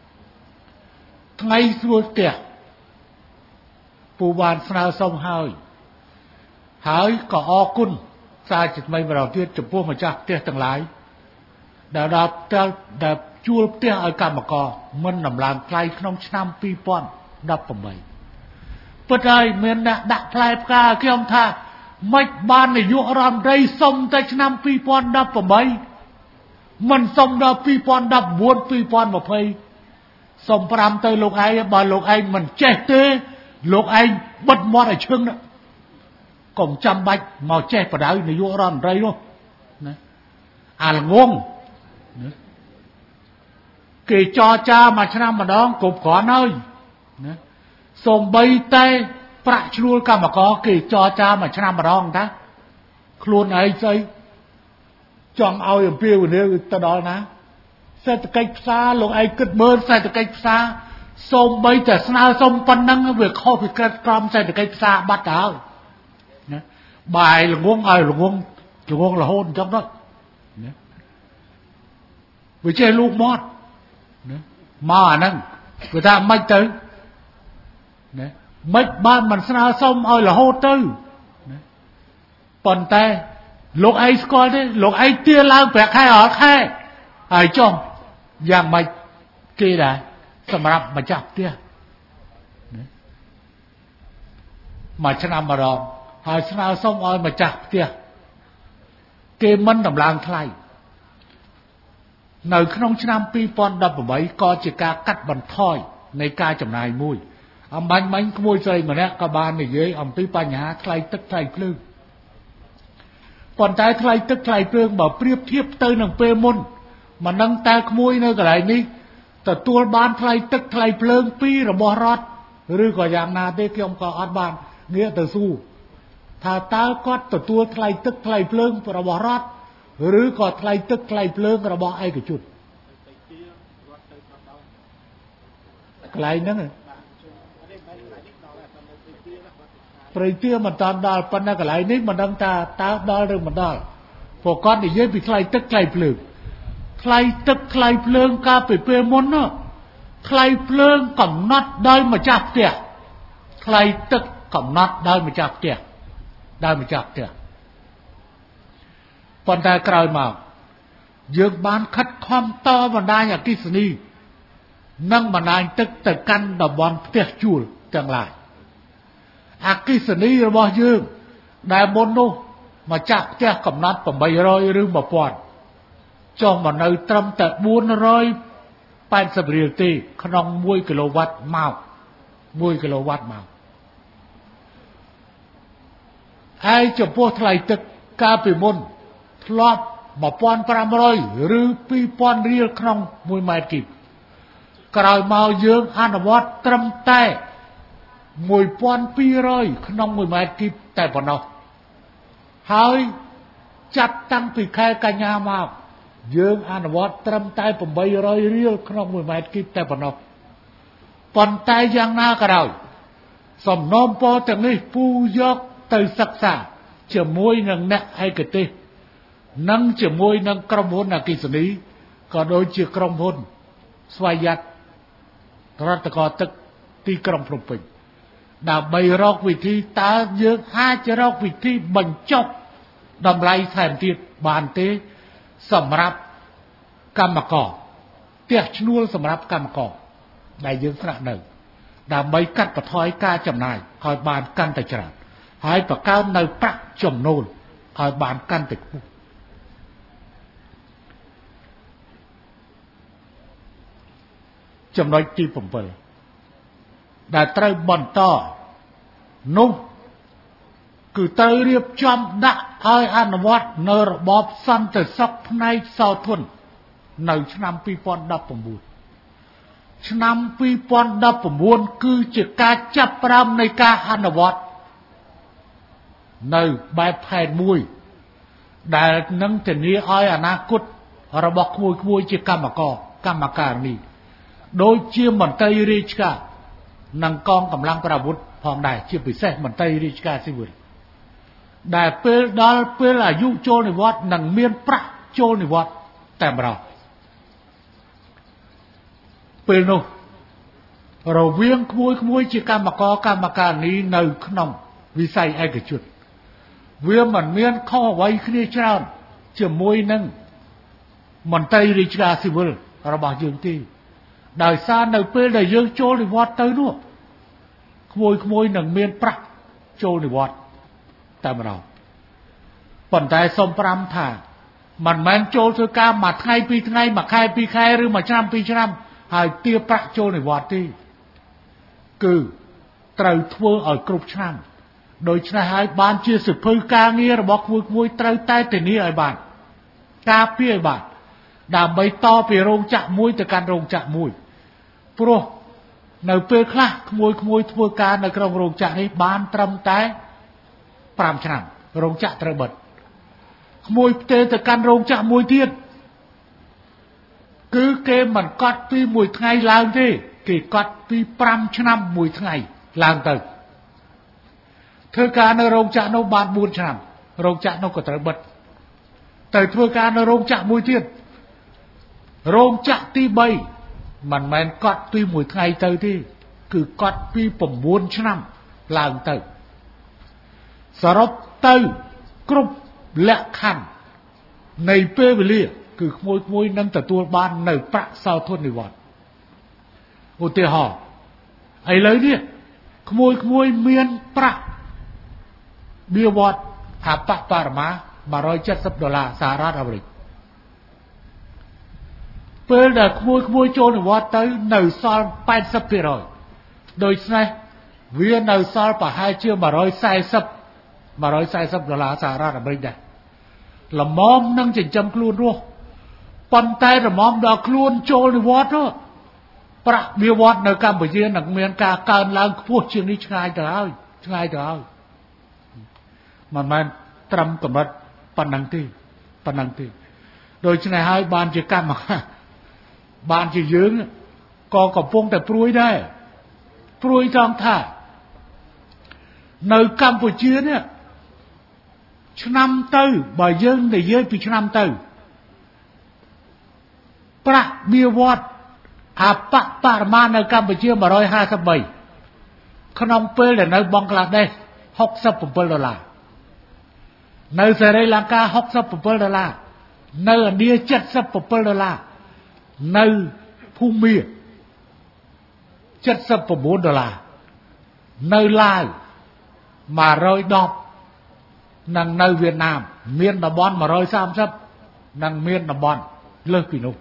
ថ្ងៃស្រួលផ្ទះពូបានស្នើសុំហើយហើយក៏អរគុណសារជាថ្មីម្ដងទៀតចំពោះម្ចាស់ផ្ទះទាំងឡាយដែលដល់ដែលជួលផ្ទះឲ្យកម្មករមិនដំឡើងថ្លៃក្នុងឆ្នាំ ពីរពាន់ដប់ប្រាំបី ពិតហើយមានអ្នកដាក់ផ្លែផ្កាខ្ញុំថាមិនបាននាយករដ្ឋមន្ត្រីសុំតែឆ្នាំ ពីរពាន់ដប់ប្រាំបី មិនសុំដល់ ពីរពាន់ដប់ប្រាំបួន ពីរពាន់ยี่สิบ សុំ ប្រាំ ទៅលោកឯងបើលោកឯងមិនចេះទេលោកឯងបិទមាត់ឲ្យឈឹងកុំចាំបាច់មកចេះបដៅនាយករដ្ឋមន្ត្រីនោះណាអាល្ងងណាគេចរចាមួយឆ្នាំម្ដងគ្រប់គ្រាន់ហើយណាសូម្បីតែប្រាក់ឈ្នួលកម្មករគេចរចាមួយឆ្នាំម្ដងតាខ្លួនឯងស្អីចង់ឲ្យអំពាវនាវទៅដល់ណាសេដ្ឋកិច្ចផ្សារលោកឯងគិតមើលសេដ្ឋកិច្ចផ្សារសូម្បីតែស្នើសុំប៉ុណ្ណឹងវាខុសពីក្រិតក្រមសេដ្ឋកិច្ចផ្សារបាត់ទៅហើយណាបាយល្ងងឲ្យល្ងងល្ងងរហូតអញ្ចឹងទៅណាវាចេះលូកមាត់ណាមកអាហ្នឹងវាថាមិនទៅណាមិនបានមិនស្នើសុំឲ្យរហូតទៅណាប៉ុន្តែលោកឯងស្គាល់ទេលោកឯងទារឡើងប្រាក់ខែអត់ខែហើយចុះយ៉ាងម៉េចគេដែរសម្រាប់ម្ចាស់ផ្ទះណាមួយឆ្នាំម្ដងហើយស្នើសុំឲ្យម្ចាស់ផ្ទះគេមិនដំឡើងថ្លៃនៅក្នុងឆ្នាំ ពីរពាន់ដប់ប្រាំបី ក៏ជាការកាត់បន្ថយនៃការចំណាយមួយអំបញ្ញមិញក្មួយស្រីម្នាក់ក៏បាននិយាយអំពីបញ្ហាថ្លៃទឹកថ្លៃភ្លើងប៉ុន្តែថ្លៃទឹកថ្លៃភ្លើងបើប្រៀបធៀបទៅនឹងពេលមុនមិនដឹងតើក្មួយនៅកន្លែងនេះទទួលបានថ្លៃទឹកថ្លៃភ្លើងពីរបស់រដ្ឋឬក៏យ៉ាងណាទេខ្ញុំក៏អត់បានងាកទៅសួរថាតើគាត់ទទួលថ្លៃទឹកថ្លៃភ្លើងរបស់រដ្ឋឬក៏ថ្លៃទឹកថ្លៃភ្លើងរបស់ឯកជនកន្លែងហ្នឹងព្រៃទាមិនតាន់ដល់ប៉ុន្តែកន្លែងនេះមិនដឹងថាតើដល់ឬមិនដល់ព្រោះគាត់និយាយពីថ្លៃទឹកថ្លៃភ្លើងថ្លៃទឹកថ្លៃភ្លើងកាលពីពេលមុននោះថ្លៃភ្លើងកំណត់ដោយម្ចាស់ផ្ទះថ្លៃទឹកកំណត់ដោយម្ចាស់ផ្ទះដោយម្ចាស់ផ្ទះប៉ុន្តែក្រោយមកយើងបានខិតខំតបណ្ដាញអគ្គិសនីនិងបណ្ដាញទឹកទៅកាន់តំបន់ផ្ទះជួលទាំងឡាយអគ្គិសនីរបស់យើងដែលមុននោះម្ចាស់ផ្ទះកំណត់tám trămឬmột nghìnចុះមកនៅត្រឹមតែbốn trăm tám mươiរៀលទេក្នុងមួយគីឡូវ៉ាត់ម៉ោងមួយគីឡូវ៉ាត់ម៉ោងហើយចំពោះថ្លៃទឹកកាលពីមុនធ្លាប់một nghìn năm trămឬពីរពាន់រៀលក្នុងមួយម៉ែត្រគីបក្រោយមកយើងអនុវត្តត្រឹមតែmột nghìn hai trămក្នុងមួយម៉ែត្រគីបតែប៉ុណ្ណោះហើយចាត់តាំងពីខែកញ្ញាមកយើងអនុវត្តត្រឹមតែtám trămរៀលក្នុងមួយម៉ែត្រគីបតែប៉ុណ្ណោះប៉ុន្តែយ៉ាងណាក៏ដោយសំណូមពរទាំងនេះពូយកទៅសិក្សាជាមួយនឹងអ្នកឯកទេសនិងជាមួយនឹងក្រុមហ៊ុនអគ្គិសនីក៏ដូចជាក្រុមហ៊ុនស្វ័យយ័តរដ្ឋកោទឹកទីក្រុងភ្នំពេញដើម្បីរកវិធីតើយើងអាចរកវិធីបញ្ចុះតម្លៃថែមទៀតបានទេសម្រាប់កម្មករផ្ទះឈ្នួលសម្រាប់កម្មករដែលយើងស្នាក់នៅដើម្បីកាត់បន្ថយការចំណាយឲ្យបានកាន់តែច្រើនហើយបង្កើននៅប្រាក់ចំណូលឲ្យបានកាន់តែខ្ពស់ចំណុចទីbảyដែលត្រូវបន្តនោះគឺត្រូវរៀបចំដាក់ឲ្យអនុវត្តនៅរបបសន្តិសុខផ្នែកសោធននៅឆ្នាំពីរពាន់ដប់ប្រាំបួនឆ្នាំពីរពាន់ដប់ប្រាំបួនគឺជាការចាប់ផ្ដើមនៃការអនុវត្តនៅបែបផែនមួយដែលនឹងធានាឲ្យអនាគតរបស់ក្មួយៗជាកម្មករកម្មការិនីដូចជាមន្ត្រីរាជការនិងកងកម្លាំងប្រអាវុធផងដែរជាពិសេសមន្ត្រីរាជការស៊ីវិលដែលពេលដល់ពេលអាយុចូលនិវត្តន៍នឹងមានប្រាក់ចូលនិវត្តន៍តែម្ដងពេលនោះរវាងក្មួយៗជាកម្មករកម្មការិនីនៅក្នុងវិស័យឯកជនវាមិនមានខុសអ្វីគ្នាច្រើនជាមួយនឹងមន្ត្រីរាជការស៊ីវិលរបស់យើងទេដោយសារនៅពេលដែលយើងចូលនិវត្តន៍ទៅនោះក្មួយៗនឹងមានប្រាក់ចូលនិវត្តន៍តែម្ដងប៉ុន្តែសូមប្រាំថាមិនមែនចូលធ្វើការមួយថ្ងៃពីរថ្ងៃមួយខែពីរខែឬមួយឆ្នាំពីរឆ្នាំហើយទារប្រាក់ចូលនិវត្តន៍ទេគឺត្រូវធ្វើឲ្យគ្រប់ឆ្នាំដូច្នេះហើយបានជាសិភៅការងាររបស់ក្មួយៗត្រូវតែធានាឲ្យបានការពារឲ្យបានដើម្បីតពីរោងចក្រមួយទៅកាន់រោងចក្រមួយព្រោះនៅពេលខ្លះក្មួយៗធ្វើការនៅក្នុងរោងចក្រនេះបានត្រឹមតែប្រាំឆ្នាំរោងចក្រត្រូវបិទក្មួយផ្ទេរទៅកាន់រោងចក្រមួយទៀតគឺគេមិនកត់ពីមួយថ្ងៃឡើងទេគេកត់ពីប្រាំឆ្នាំមួយថ្ងៃឡើងទៅធ្វើការនៅរោងចក្រនោះបានបួនឆ្នាំរោងចក្រនោះក៏ត្រូវបិទទៅធ្វើការនៅរោងចក្រមួយទៀតរោងចក្រទីបីមិនមែនកត់ពីមួយថ្ងៃទៅទេគឺកត់ពី៩ឆ្នាំឡើងទៅសរុបទៅគ្រប់លក្ខខណ្ឌនៃពេលវេលាគឺក្មួយៗនឹងទទួលបាននៅប្រាក់សោធននិវត្តន៍ឧទាហរណ៍ឥឡូវនេះក្មួយៗមានប្រាក់បៀវត្សអបបរមាមួយរយเจ็ดสิบដុល្លារសហរដ្ឋអាមេរិកពេលដែលក្មួយៗចូលនិវត្តន៍ទៅនៅសល់แปดสิบភាគរយដូច្នេះវានៅសល់ប្រហែលជាមួយរយสี่สิบ មួយរយสี่สิบដុល្លារសហរដ្ឋអាមេរិកដែរល្មមនឹងចិញ្ចឹមខ្លួនរស់ប៉ុន្តែល្មមដល់ខ្លួនចូលនិវត្តន៍នោះប្រាក់បៀវត្សនៅកម្ពុជានឹងមានការកើនឡើងខ្ពស់ជាងនេះឆ្ងាយទៅហើយឆ្ងាយទៅហើយមិនមែនត្រឹមកម្រិតប៉ុណ្ណឹងទេប៉ុណ្ណឹងទេដូច្នេះហើយបានជាកម្មការបានជាយើងក៏កំពុងតែព្រួយដែរព្រួយចង់ថានៅកម្ពុជានេះឆ្នាំទៅបើយើងនិយាយពីឆ្នាំទៅប្រាក់បៀវត្សអបបរមានៅកម្ពុជាមួយរយห้าสิบ三ក្នុងពេលដែលនៅបង់ក្លាដេសหกสิบเจ็ดដុល្លារនៅសេរីលង្កាหกสิบเจ็ดដុល្លារនៅឥណ្ឌាเจ็ดสิบเจ็ดដុល្លារនៅភូមាเจ็ดสิบเก้าដុល្លារនៅឡាវមួយរយដប់និងនៅវៀតណាមមានតំបន់មួយរយសាមសិបនិងមានតំបន់លើសពីនោះ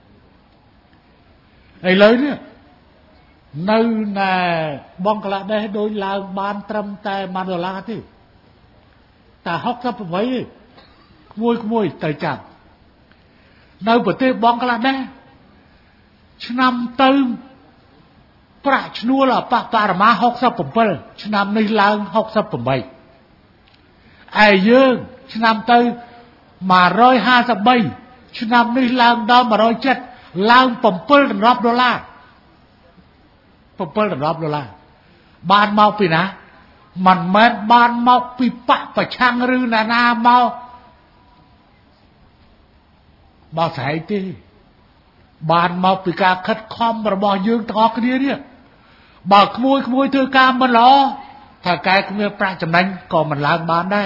ឥឡូវនេះនៅនៅបង់ក្លាដេសដូចឡើងបានត្រឹមតែមួយដុល្លារទេតែหกสิบแปดទេក្មួយក្មួយទៅចាប់នៅប្រទេសបង់ក្លាដេសឆ្នាំទៅប្រាក់ឈ្នួលអបបរមាหกสิบเจ็ดឆ្នាំនេះឡើងหกสิบแปดឯយើងឆ្នាំទៅមួយរយห้าสิบสามឆ្នាំនេះឡើងដល់មួយរយเจ็ดឡើងเจ็ดដុល្លារเจ็ดដុល្លារបានមកពីណាមិនមែនបានមកពីបពប្រឆាំងឬណាណាមកមកស្អីទេបានមកពីការខិតខំរបស់យើងទាំងអស់គ្នានេះបើក្មួយក្មួយធ្វើការមិនល្អថាកែគ្មានប្រាក់ចំណេញក៏មិនឡើងបានដែរ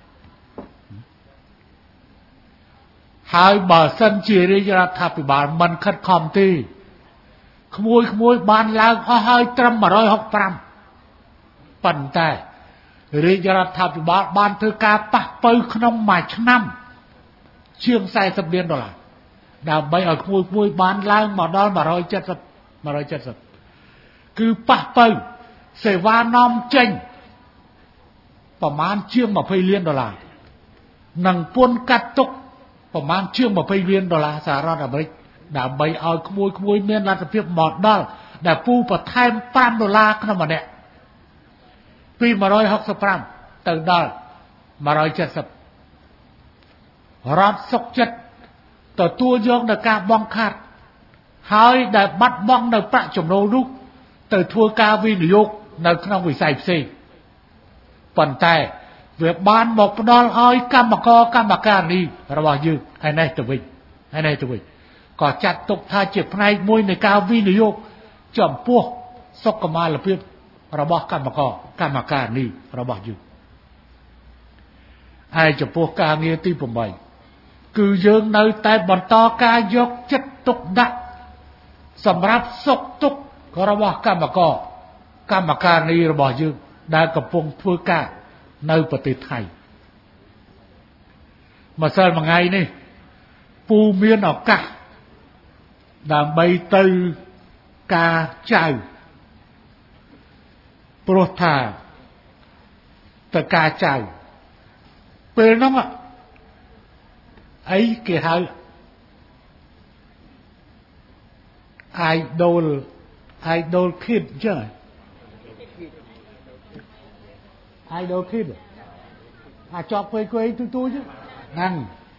ហើយបើសិនជារាជរដ្ឋាភិបាលមិនខិតខំទេក្មួយក្មួយបានឡើងអស់ហើយត្រឹមmột trăm sáu mươi lămប៉ុន្តែរាជរដ្ឋាភិបាលបានធ្វើការប៉ះពៅក្នុងមួយឆ្នាំជាងสี่สิบលានដុល្លារដើម្បីឲ្យក្មួយក្មួយបានឡើងមកដល់một trăm七mươi một trăm七mươiគឺប៉ះពៅសេវានាំចេញប្រមាណជាងยี่สิบលានដុល្លារនិងពន្ធកាត់ទុកប្រមាណជាងยี่สิบលានដុល្លារសហរដ្ឋអាមេរិកដើម្បីឲ្យក្មួយក្មួយមានលទ្ធភាពមកដល់ដែលពូបន្ថែមfiveដុល្លារក្នុងម្នាក់ពីmột trăm sáu mươi lămទៅដល់một trăm七mươiរដ្ឋសុខចិត្តទទួលយកនៅការបង់ខាត់ហើយដែលបាត់បង់នៅប្រាក់ចំណូលនោះទៅធ្វើការវិនិយោគនៅក្នុងវិស័យផ្សេងប៉ុន្តែវាបានមកផ្ដល់ឲ្យកម្មករកម្មការនេះរបស់យើងហើយនេះទៅវិញហើយនេះទៅវិញក៏ចាត់ទុកថាជាផ្នែកមួយនៃការវិនិយោគចំពោះសុខុមាលភាពរបស់កម្មករកម្មការនេះរបស់យើងហើយចំពោះការងារទីeightគឺយើងនៅតែបន្តការយកចិត្តទុកដាក់សម្រាប់សុខទុក្ខរបស់កម្មករកម្មការនេះរបស់យើងដែលកំពុងធ្វើការនៅប្រទេសថៃម្សិលមួយថ្ងៃនេះពូមានឱកាសដើម្បីទៅការចៅព្រោះថាទៅការចៅពេលហ្នឹងអីគេហៅ idol idol kid ចឹង idol kid អាចប់ពេកពេកទូទូចឹងហ្នឹង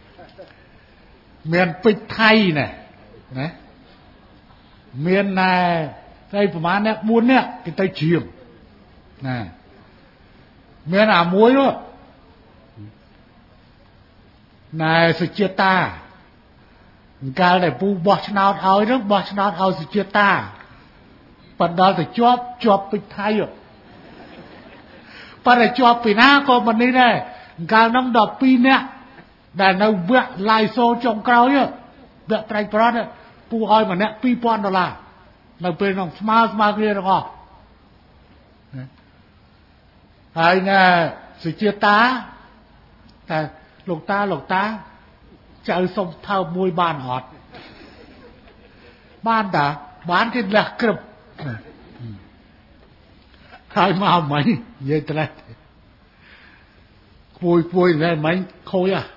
មានពេជ្រថៃណែណាមានណែស្អីប្រហែលអ្នកfourនាក់គេទៅជ្រាបណាមានអាមួយនោះណែសុជាតាកាលដែលពូបោះឆ្នោតឲ្យនោះបោះឆ្នោតឲ្យសុជាតាបណ្ដាលទៅជាប់ជាប់ពេជ្រថៃប៉ុន្តែជាប់ពីណាក៏មិននេះដែរកាលនោះដល់twoនាក់ដែលនៅវគ្គ live show ចុងក្រោយវគ្គត្រៃប្រត់ពូឲ្យម្នាក់two thousandដុល្លារនៅពេលនោះស្មើស្មើគ្នាទាំងអស់ហើយណែសុជាតាតែលោកតាលោកតាចៅសុំថើបមួយបានអត់បានតាបានគេលះក្រឹបហើយមកមិញនិយាយត្រេះគួយគួយណែមិញខូចអា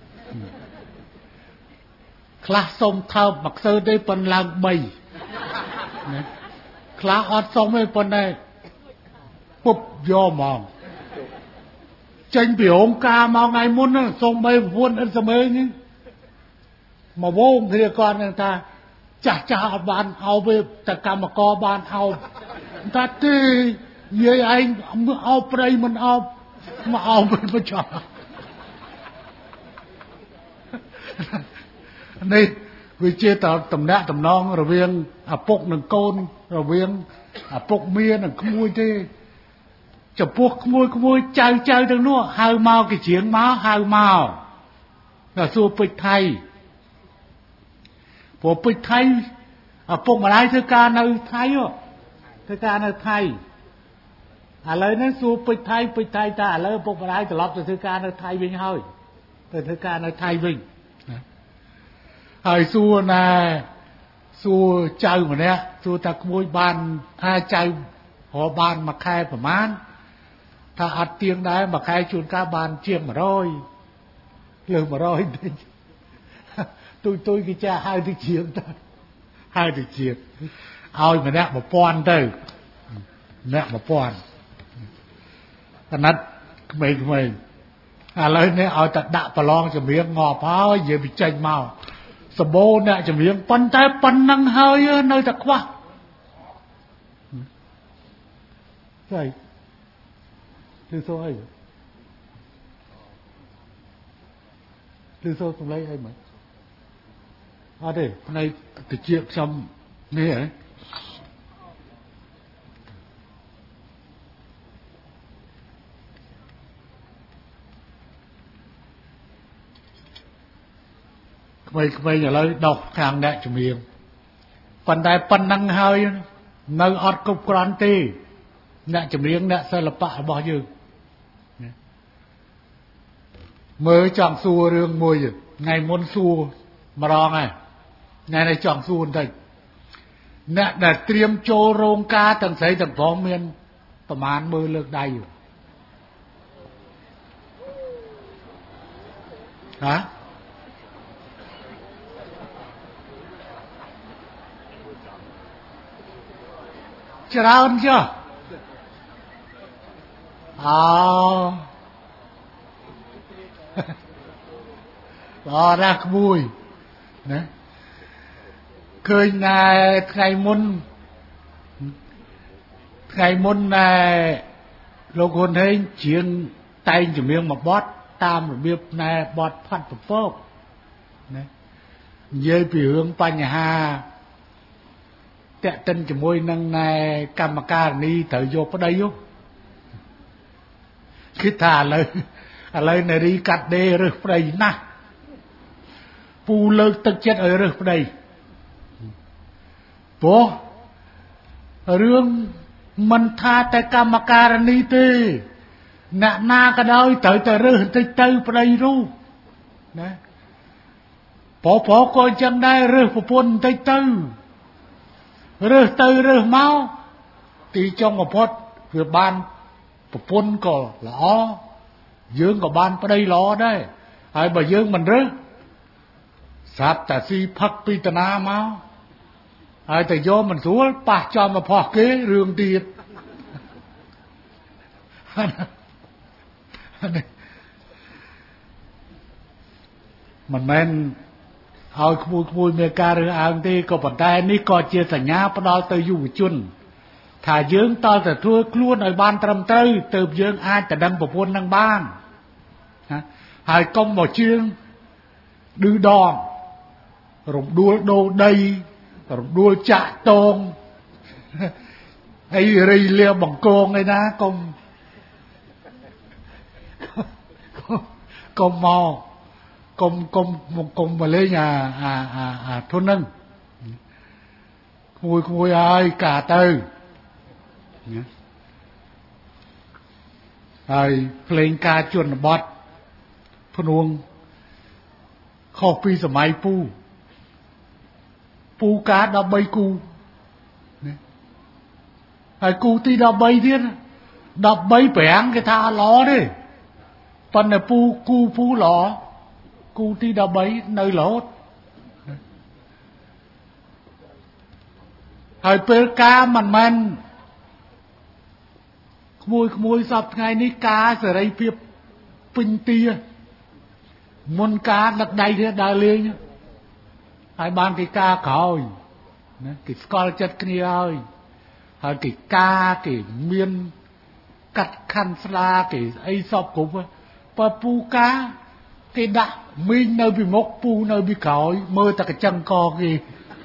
ខ្លះសុំថើបមកខ្សើទេប៉ុនឡើងthreeណាខ្លះអត់សុំទេប៉ុន្តែពុបយកមកចេញពីរោងការមកថ្ងៃមុនហ្នឹងសុំបីប្រពន្ធអិនសមេងមកវងគ្នាគាត់នឹងថាចាស់ចាស់អត់បានអោបតែកម្មករបានអោបថាទេនិយាយឯងអោបប្រៃមិនអោបមកអោបមិនបច្ចោនេះវាជាតតំណាក់តំណងរវាងឪពុកនិងកូនរវាងឪពុកមានិងក្មួយទេចំពោះក្មួយក្មួយចៅចៅទាំងនោះហៅមកគេជ្រៀងមកហៅមកដល់សួរពេជ្រថៃព្រោះពេជ្រថៃឪពុកម្ដាយធ្វើការនៅថៃធ្វើការនៅថៃឥឡូវនេះសួរពេជ្រថៃពេជ្រថៃតាឥឡូវឪពុកម្ដាយត្រឡប់ទៅធ្វើការនៅថៃវិញហើយទៅធ្វើការនៅថៃវិញហើយសួរណាសួរចៅម្នាក់សួរថាក្មួយបានថាចៅរកបានមួយខែប្រមាណថាអត់ទៀងដែរមួយខែជួនកាលបានជាងone hundredលើone hundredតិចទុយទុយគេចាហៅទៅជាងទៅហៅទៅជាងឲ្យម្នាក់one thousandទៅម្នាក់one thousandកណាត់ក្មេងៗឥឡូវនេះឲ្យតែដាក់ប្រឡងចម្រៀងងប់ហើយនិយាយបញ្ចេញមកសម្បូរអ្នកចម្រៀងប៉ុន្តែប៉ុណ្ណឹងហើយនៅតែខ្វះ Right. Lưu số ấy. Lưu số không lấy ai mà. À đây, hôm nay từ chiếc xong nè ấy. Vậy vậy là lời đọc hàng đại chủ miệng. Phần đại phần năng hơi nơi ọt cục còn tì đại chủ miệng đại sẽ lập bạ bao nhiêu. Mới chọn xua rương mùi ngày muốn xua mà đó này. Ngày này chọn xua thầy. Nè đã tiêm chô rôn ca tầng xây tầng phó miên tầm án mơ lược đầy. Hả?ច្រើនchưa? À. Đó ra mùi. Đấy. Khơi này ngày môn ngày môn này lúc hôn hình chiến tay chủ miệng mà bót tam rồi biết này bót phát một phốc. Đấy. Dây bị hướng pa nhà ha tệ tân cho môi năng này Kamaka ni thở vô ở đây vô khi thả lời lời này đi cắt đê rồi ở đây nè phu lơ tức chết ở rồi ở đây bố rương mình tha tại Kamaka ni tê nạ na cái đó tới tới rồi tới tới ở đây ru nè bố bố coi chân đây rồi phụ pôn tới tới rơ tư rơ máu thì trong một phút việc ban một phun có lõ dương có ban ở đây lõ đấy ai bà dương mình rơ sạp tà si phắc pi tà na máu ai ta vô mình xuống bạc cho mà phọt kế rương tiệt mình menហើយក្មួយក្មួយមេការរើសអើងទេក៏ប៉ុន្តែនេះក៏ជាសញ្ញាផ្ដល់ទៅយុវជនថាយើងតើទៅធ្វើខ្លួនឲ្យបានត្រឹមត្រូវទើបយើងអាចទៅដឹងប្រពន្ធនឹងបានណាហើយកុំមកជឿងឌឺដងរំដួលដូរដីរំដួលចាក់តងហើយរីលាបង្កងឯណាកុំកុំមកកុំកុំកុំមកលេងអាអាអាអាធននឹងគួយគួយហើយកាទៅហើយភ្លេងការជនបទភ្នួងខុសពីសម័យពូពូការដប់បីគូណាហើយគូទីដប់បីទៀតដប់បីប្រាំងគេថាអត់ល្អទេប៉ុន្តែពូគូពូល្អគូទីដប់បីនៅរហូតហើយពេលការមិនមែនក្មួយក្មួយសពថ្ងៃនេះការសេរីភាពពេញទីមុនការដឹកដៃគ្នាដើរលេងហើយបានគេការក្រោយណាគេស្គាល់ចិត្តគ្នាហើយហើយគេការគេមានកាត់ខណ្ឌស្លាគេអីសពគ្រប់បើពូការគេដាក់មីងនៅពីមុខពូនៅពីក្រោយមើលតែកញ្ចឹងកគេ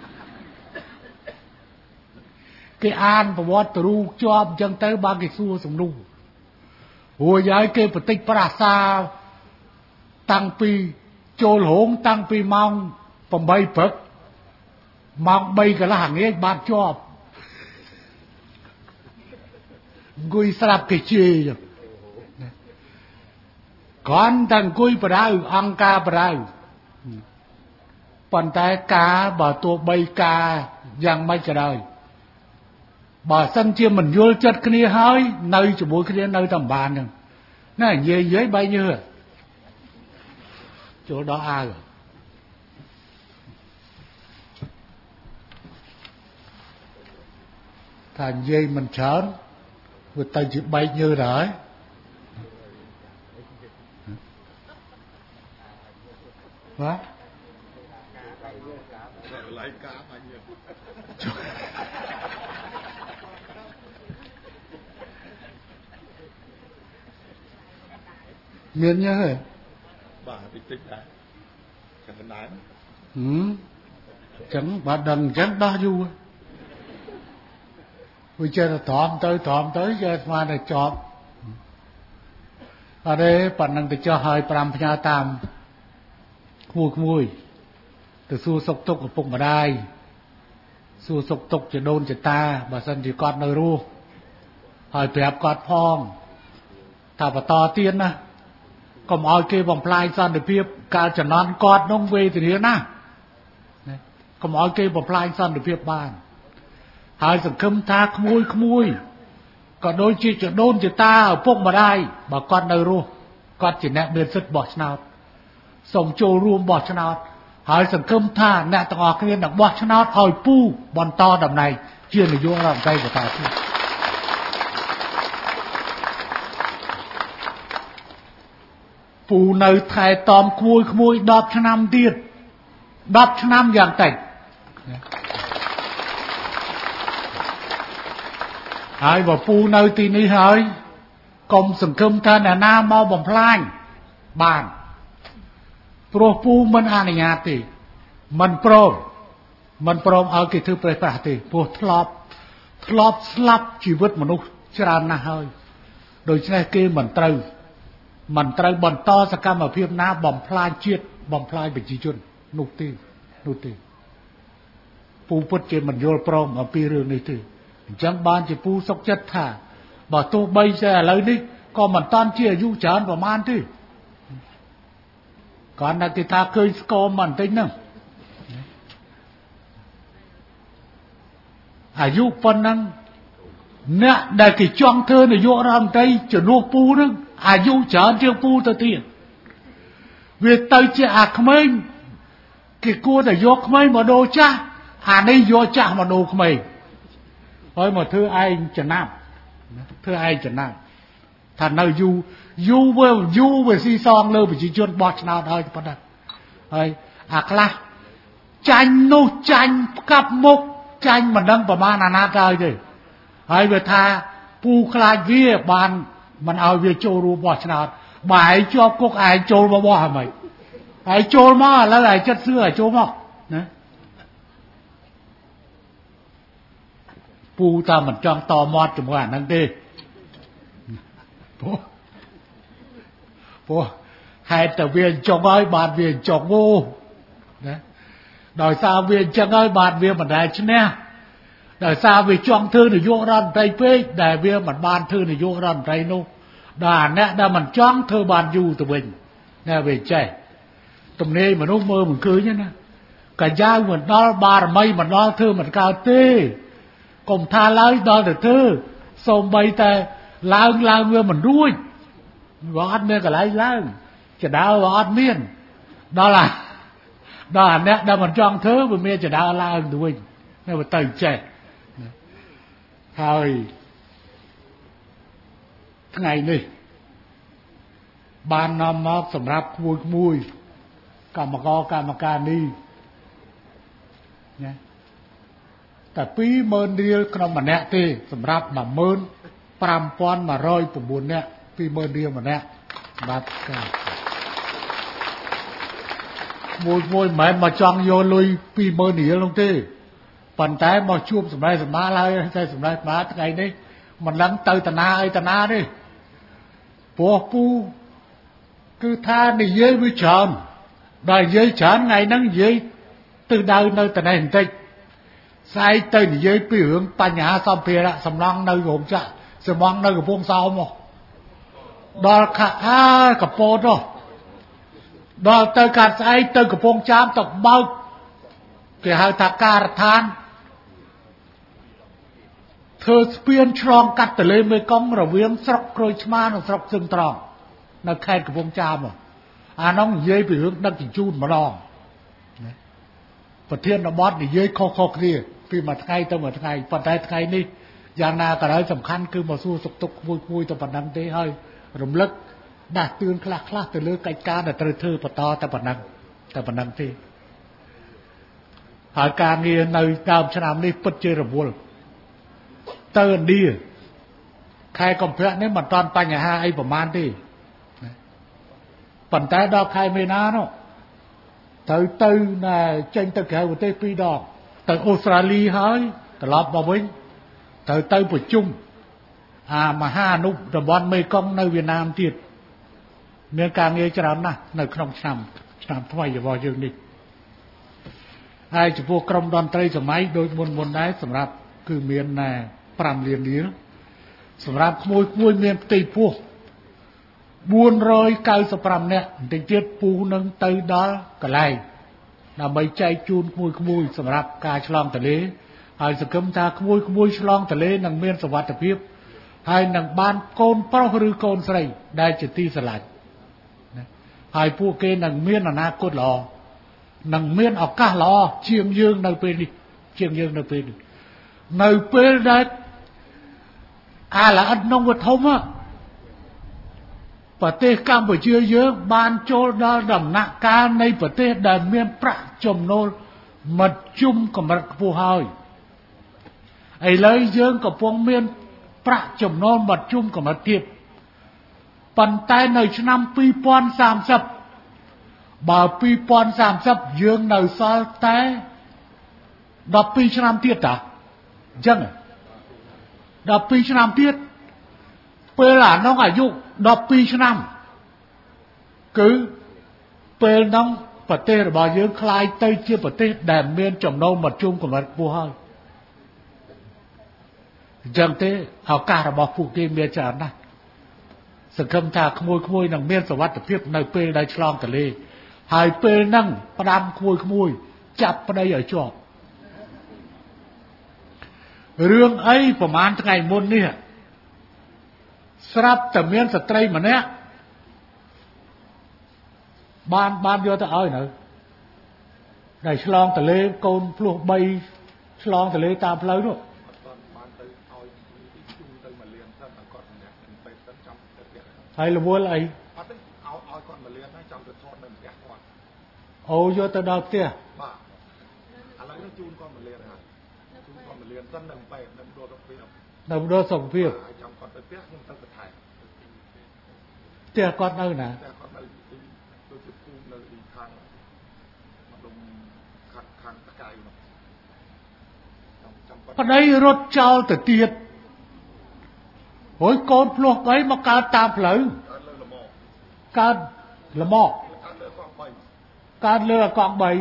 គេអានប្រវត្តិរូបជាប់អញ្ចឹងទៅបានគេសួរសំណួររួចហើយគេបន្តិចប្រាសាតាំងពីចូលរោងតាំងពីម៉ោង8ព្រឹកម៉ោង3កន្លះល្ងាចបានជាប់អង្គុយស្រាប់គេជេរគ្រាន់តែអង្គុយបដៅអង្គការបដៅប៉ុន្តែការបើទោះបីការយ៉ាងម៉េចក៏ដោយបើសិនជាមិនយល់ចិត្តគ្នាហើយនៅជាមួយគ្នានៅតែមិនបានហ្នឹងណានិយាយនិយាយបែកញើសចូលដល់អាវថានិយាយមិនច្រើនវាទៅជាបែកញើសដែរបាទឡៃការបែកញើស miền nhớ bà bị tích đấy chẳng nói ừ chẳng bà đằng chẳng đó du bây giờ là thòm tới thòm tới giờ mà là chọn ở đây bạn năng để cho hai pram nhà tam mùi mùi từ xu sốc tốc của phụng mà đai xu sốc tốcจะโดนจะตาbà sân chỉ con nơi ru hỏi bẹp con phong thả vào to tiên na còn ai kia vòng plai san để phiếp cảจะนอนกอดน้องเวทีนี้นะcòn ai kia vòng plai san để phiếp bàn haiสังคมท่าขโมยขโมยก็โดยที่จะโดนจะตาพวกมาได้บ่ก่อนในรู้ก่อนจะแนะเดินสุดบ่อชนาดส่งโจรวมบ่อชนาดหายสังคมท่าแนะต้องออกเรียนดักบ่อชนาดหอยปูบอลตอดำในเชื่อในยุคเราใจกับตาที่ปูในไทยตอมขโมยขโมยดอบชนามเดียดดอบชนามอย่างแต่hai bà phu nơi tì ní hơi công sừng khâm thân là na mau bầm phai bàn pro phu mình an nhà tì mình pro mình pro ở cái thứ bề bả tì pro thọp thọp slap chỉ vứt mình úc tràn na hơi đôi chân kia mình trâu mình trâu bần to sa cam ở phía na bầm phai chiết bầm phai bị chỉ chun nút tì nút tì phu phật trên mình vô pro ở phía rừng này tì chẳng ban chỉ phu sốc chất thả bảo tôi bây giờ lấy đi còn mình toàn chia du chán và man chứ còn là cái ta khơi score mình tính nữa à du phân năng nè để cái choang thơ này vô làm tay chỉ nuốt phu nữa à du chán chưa phu tao tiền việc tay chỉ à không ấy cái cua để vô không ấy mà đồ cha à đây vô cha mà đồ không ấy hỏi mà thưa ai Trần Nam thưa ai Trần Nam thành nơi du du về du về si son lơ về chỉ chuyên bọt nào thôi bắt đầu rồi à la tranh nô tranh cặp mục tranh mà nâng vào ma nà na trời rồi hay về tha pu khai vía bàn mình ao về châu ru bọt nào bài cho quốc ai châu mà bỏ mày ai châu mà là lại chất xưa ở châu mà nèปูตามันจ้องตอมอดจมูกนั่นดิปูปูให้แต่เวียนจงอ้อยบาดเวียนจงโง่นะโดยซาเวียนจงอ้อยบาดเวียนมันได้ใช่ไหมโดยซาเวียนจ้องเธอในยุครันใจเป้แต่เวียนมันบานเธอในยุครันใจนู้ด่าเนี่ยด่ามันจ้องเธอบานอยู่ตัวเองเนี่ยเวียนใจตรงนี้มันนุ่มมือมันคือเนี่ยนะกระย่างเหมือนนอนบาร์ไม่มันนอนเธอมันกาวเต้กลมทาล้างดอนแต่เธอส่งใบแต่ล้างล้างเมื่อมันรุ่ยว่าอันเนี้ยก็ไล่ล้างจะดาวว่าอันเมียนđó là đó là nét đó mình chọn thứ mà miesจะดาวล้างด้วยนี่ว่าตื่นใจហើយថ្ងៃនេះបាននាំមកសម្រាប់ក្មួយក្មួយកម្មករកម្មការនេះណាแต่ពីរម៉ឺនរៀលក្នុងម្នាក់ទេសម្រាប់ một nghìn năm trăm một mươi chín នាក់ ពីរម៉ឺនរៀលម្នាក់បាទមួយមួយមិនមែនមកចង់យកលុយ ពីរម៉ឺនរៀលនោះទេប៉ុន្តែមកជួបសម្ដែងសម្ដាលហើយតែសម្ដែងសម្ដាលថ្ងៃនេះមិនដឹងទៅតាណាអីតាណាទេព្រោះពូគឺថានិយាយវាច្រើនដល់និយាយច្រើនថ្ងៃហ្នឹងនិយាយទិសដៅនៅតែនេះបន្តិចស្អែកទៅនិយាយពីរឿងបញ្ហាសម្ភារៈសំឡងនៅរោងចក្រសំឡងនៅកំពង់សោមមកដល់ខាអាកំពតនោះដល់ទៅកាត់ស្អែកទៅកំពង់ចាមទៅបើកគេហៅថាការដ្ឋានធ្វើស្ពានឆ្លងកាត់ទន្លេមេគង្គរវាងស្រុកក្រូចឆ្មានិងស្រុកសឹងត្រង់នៅខេត្តកំពង់ចាមអានោះនិយាយពីរឿងដឹកជញ្ជូនម្ដងប្រធានបទនិយាយខុសៗគ្នាពីមួយថ្ងៃទៅមួយថ្ងៃប៉ុន្តែថ្ងៃនេះយ៉ាងណាក៏ដោយសំខាន់គឺមកសួរសុខទុក្ខមួយមួយទៅប៉ុណ្ណឹងទេហើយរំលឹកដាស់តឿនខ្លះខ្លះទៅលើកិច្ចការដែលត្រូវធ្វើបន្តតែប៉ុណ្ណឹងតែប៉ុណ្ណឹងទេហើយការងារនៅដើមឆ្នាំនេះពិតជារវល់ទៅឥណ្ឌាខែកុម្ភៈនេះមិនតាន់បញ្ហាអីប្រមាណទេប៉ុន្តែដល់ខែមេនានោះត្រូវទៅណែចេញទៅក្រៅប្រទេសពីរដងទៅអូស្ត្រាលីហើយត្រឡប់មកវិញត្រូវទៅប្រជុំអាមហាអនុតំបន់មេគង្គនៅវៀតណាមទៀតមានការងារច្រើនណាស់នៅក្នុងឆ្នាំឆ្នាំថ្មីរបស់យើងនេះហើយចំពោះក្រុមតន្ត្រីសម័យដូចមុនមុនដែរសម្រាប់គឺមានណែប្រាំលានរៀលសម្រាប់ក្មួយក្មួយមានផ្ទៃពោះបួនរយកៅសិបប្រាំនាក់បន្តិចទៀតពូនឹងទៅដល់កន្លែងដើម្បីចែកជូនក្មួយក្មួយសម្រាប់ការឆ្លងទន្លេហើយសង្ឃឹមថាក្មួយក្មួយឆ្លងទន្លេនឹងមានសុវត្ថិភាពហើយនឹងបានកូនប្រុសឬកូនស្រីដែលជាទីស្រឡាញ់ហើយពួកគេនឹងមានអនាគតល្អនឹងមានឱកាសល្អជាងយើងនៅពេលនេះជាងយើងនៅពេលនេះនៅពេលដែលអាឡអិតនងវធមប្រទេសកម្ពុជាយើងបានចូលដល់ដំណាក់កាលនៃប្រទេសដែលមានប្រាក់ចំណូលមធ្យមកម្រិតខ្ពស់ហើយឥឡូវយើងកំពុងមានប្រាក់ចំណូលមធ្យមកម្រិតទាបប៉ុន្តែនៅឆ្នាំពីរពាន់សាមសិបបើពីរពាន់សាមសិបយើងនៅសល់តែដប់ពីរឆ្នាំទៀតតាអញ្ចឹងដប់ពីរឆ្នាំទៀតពេលអានោះអាយុដប់ពីរឆ្នាំគឺពេលនោះប្រទេសរបស់យើងคล้ายទៅជាប្រទេសដែលមានចំណូលមធ្យមកម្រិតខ្ពស់ហើយអញ្ចឹងទេឱកាសរបស់ពួកគេមានច្រើនណាស់សង្ឃឹមថាក្មួយក្មួយនឹងមានសុវត្ថិភាពនៅពេលដែលឆ្លងទន្លេហើយពេលហ្នឹងផ្ដាំក្មួយក្មួយចាប់ប្តីឲ្យជាប់រឿងអីប្រហែលថ្ងៃមុននេះស្រាប់តែមានស្ត្រីម្នាក់បានបានយកទៅឲ្យនៅដែលឆ្លងទន្លេកូនភ្លោះបីឆ្លងទន្លេតាមផ្លូវនោះបានទៅឲ្យជូនទៅមកលៀនទៅគាត់ម្នាក់ទៅទៅចាំទៅផ្ទះហើយរវល់អីអត់ទេឲ្យឲ្យគាត់មកលៀនហើយចាំទៅថតនៅផ្ទះគាត់អូយកទៅដល់ផ្ទះបាទឥឡូវនេះជូនគាត់មកលៀនហើយជូនគាត់មកលៀនសិននៅបែបនៅមណ្ឌលសុខភាពនៅមណ្ឌលសុខភាពចាំគាត់ទៅផ្ទះខ្ញុំទៅបន្ថែមផ្ទះគាត់នៅណាផ្ទះគាត់នៅដូចជាភូមិនៅខាងមកដុំខាងខាងតកៅនោះចាំគាត់ប្តីរត់ចោលទៅទៀតហើយកូនភ្លោះបីមកកើតតាមផ្លូវកើតល្មមកើតលើកង់បី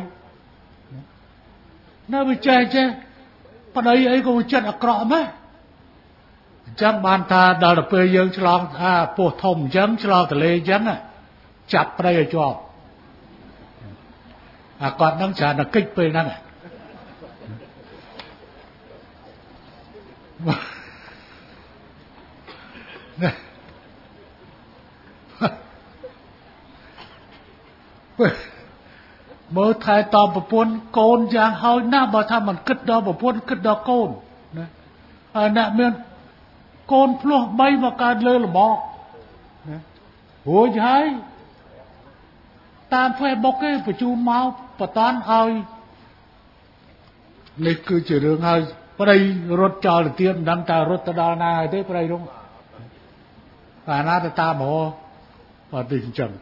នៅវិចេះចេះប្តីអីក៏ចិត្តអាក្រក់ម៉េះអញ្ចឹងបានថាដល់ទៅពេលយើងឆ្លងថាពោះធំអញ្ចឹងឆ្លងទន្លេអញ្ចឹងចាប់ប្តីឲ្យជាប់អាគាត់នឹងច្រើនតែគិចពេលហ្នឹងមើលថែតបប្រពន្ធកូនយ៉ាងហើយណាស់បើថាមិនគិតដល់ប្រពន្ធគិតដល់កូនណាហើយអ្នកមានកូនភ្លោះបីមកកើតលើល្មមណារួចហើយតាម Facebook គេបញ្ជូនមកបតនឲ្យនេះគឺជារឿងហើយប្តីរត់ចោលទៅទៀតមិនដឹងតើរត់ទៅដល់ណាហើយទេប្តីនោះអាណាទៅតាមហ៎បើទីអញ្ចឹង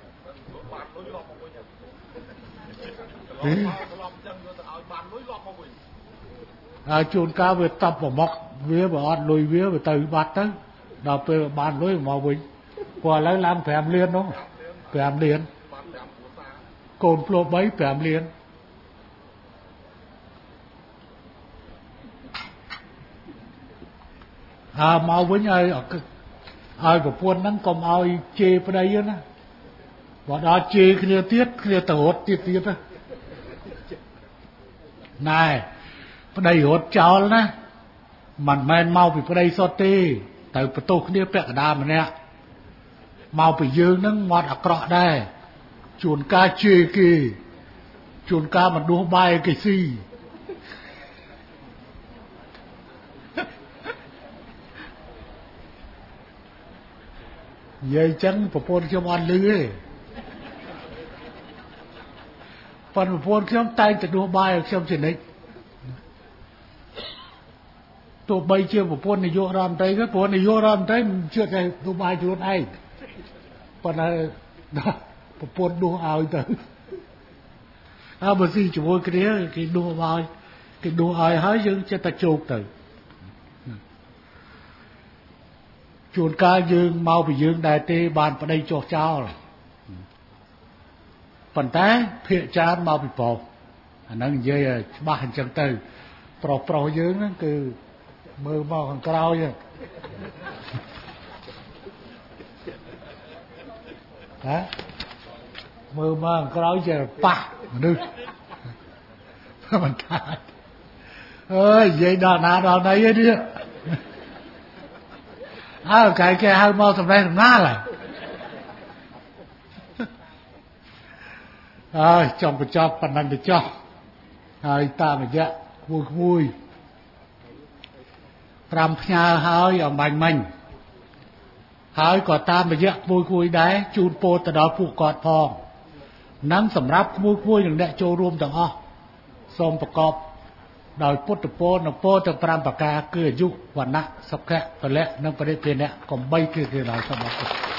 ហើយជួនកាលវាតប់ប្រមុខវាបើអត់លុយវាវាទៅបាត់ទៅដល់ពេលបានលុយមកវិញព្រោះឥឡូវឡើងប្រាំលាននោះប្រាំលានកូនភ្លោះបីប្រាំលានហើមកវិញឲ្យឲ្យប្រពន្ធហ្នឹងកុំឲ្យជេរប្តីណាបើដល់ជេរគ្នាទៀតគ្នាទៅរត់ទៀតទៀតណែប្តីរត់ចោលណាមិនមែនមកពីប្តីសុទ្ធទេទៅបន្ទោសគ្នាពាក់កណ្ដាលម្នាក់មកពីយើងហ្នឹងមាត់អាក្រក់ដែរជួនកាលជេរគេជួនកាលមិនដួសបាយគេស៊ីនិយាយចឹងប្រពន្ធខ្ញុំអត់លឺទេប៉ុន្តែប្រពន្ធខ្ញុំតែងតែដួសបាយឲ្យខ្ញុំជានិច្ចទោះបីជាប្រពន្ធនាយករដ្ឋមន្ត្រីក៏ព្រោះនាយករដ្ឋមន្ត្រីមិនជឿតែដួសបាយខ្លួនឯងប៉ុន្តែប្រប្រពន្ធនោះឲ្យទៅអើបើស៊ីជាមួយគ្នាគេនោះឲ្យគេនោះឲ្យហើយយើងចិត្តតែជោគទៅជួនកាលយើងមកពីយើងដែរទេបានប្តីចុះចោលប៉ុន្តែភាកច្រើនមកពីប្រុសអាហ្នឹងនិយាយច្បាស់អញ្ចឹងទៅប្រុសប្រុសយើងហ្នឹងគឺមើលមកខាងក្រោយហ៎មើលមកខាងក្រោយចេះប៉ះមនុស្សមិនថាអើយនិយាយដល់ណាដល់ណីឯនេះអើកាយគេហៅមកសម្ដែងដំណាលហើយចង់បញ្ចប់ប៉ុណ្ណឹងទៅចោះហើយតាមរយៈក្មួយក្មួយប្រាំផ្ញើហើយអំបញ្ញមិញហើយក៏តាមរយៈក្មួយក្មួយដែរជូនពោលទៅដល់ពួកគាត់ផងនិងសម្រាប់ក្មួយក្មួយនិងអ្នកចូលរួមទាំងអស់សូមប្រកបដោយពុទ្ធពរនិងពរទាំងប្រាំប្រការគឺអាយុវណ្ណៈសុខៈពលៈនិងបរិភាណៈកំបីគឺគេដល់សូមអរគុណ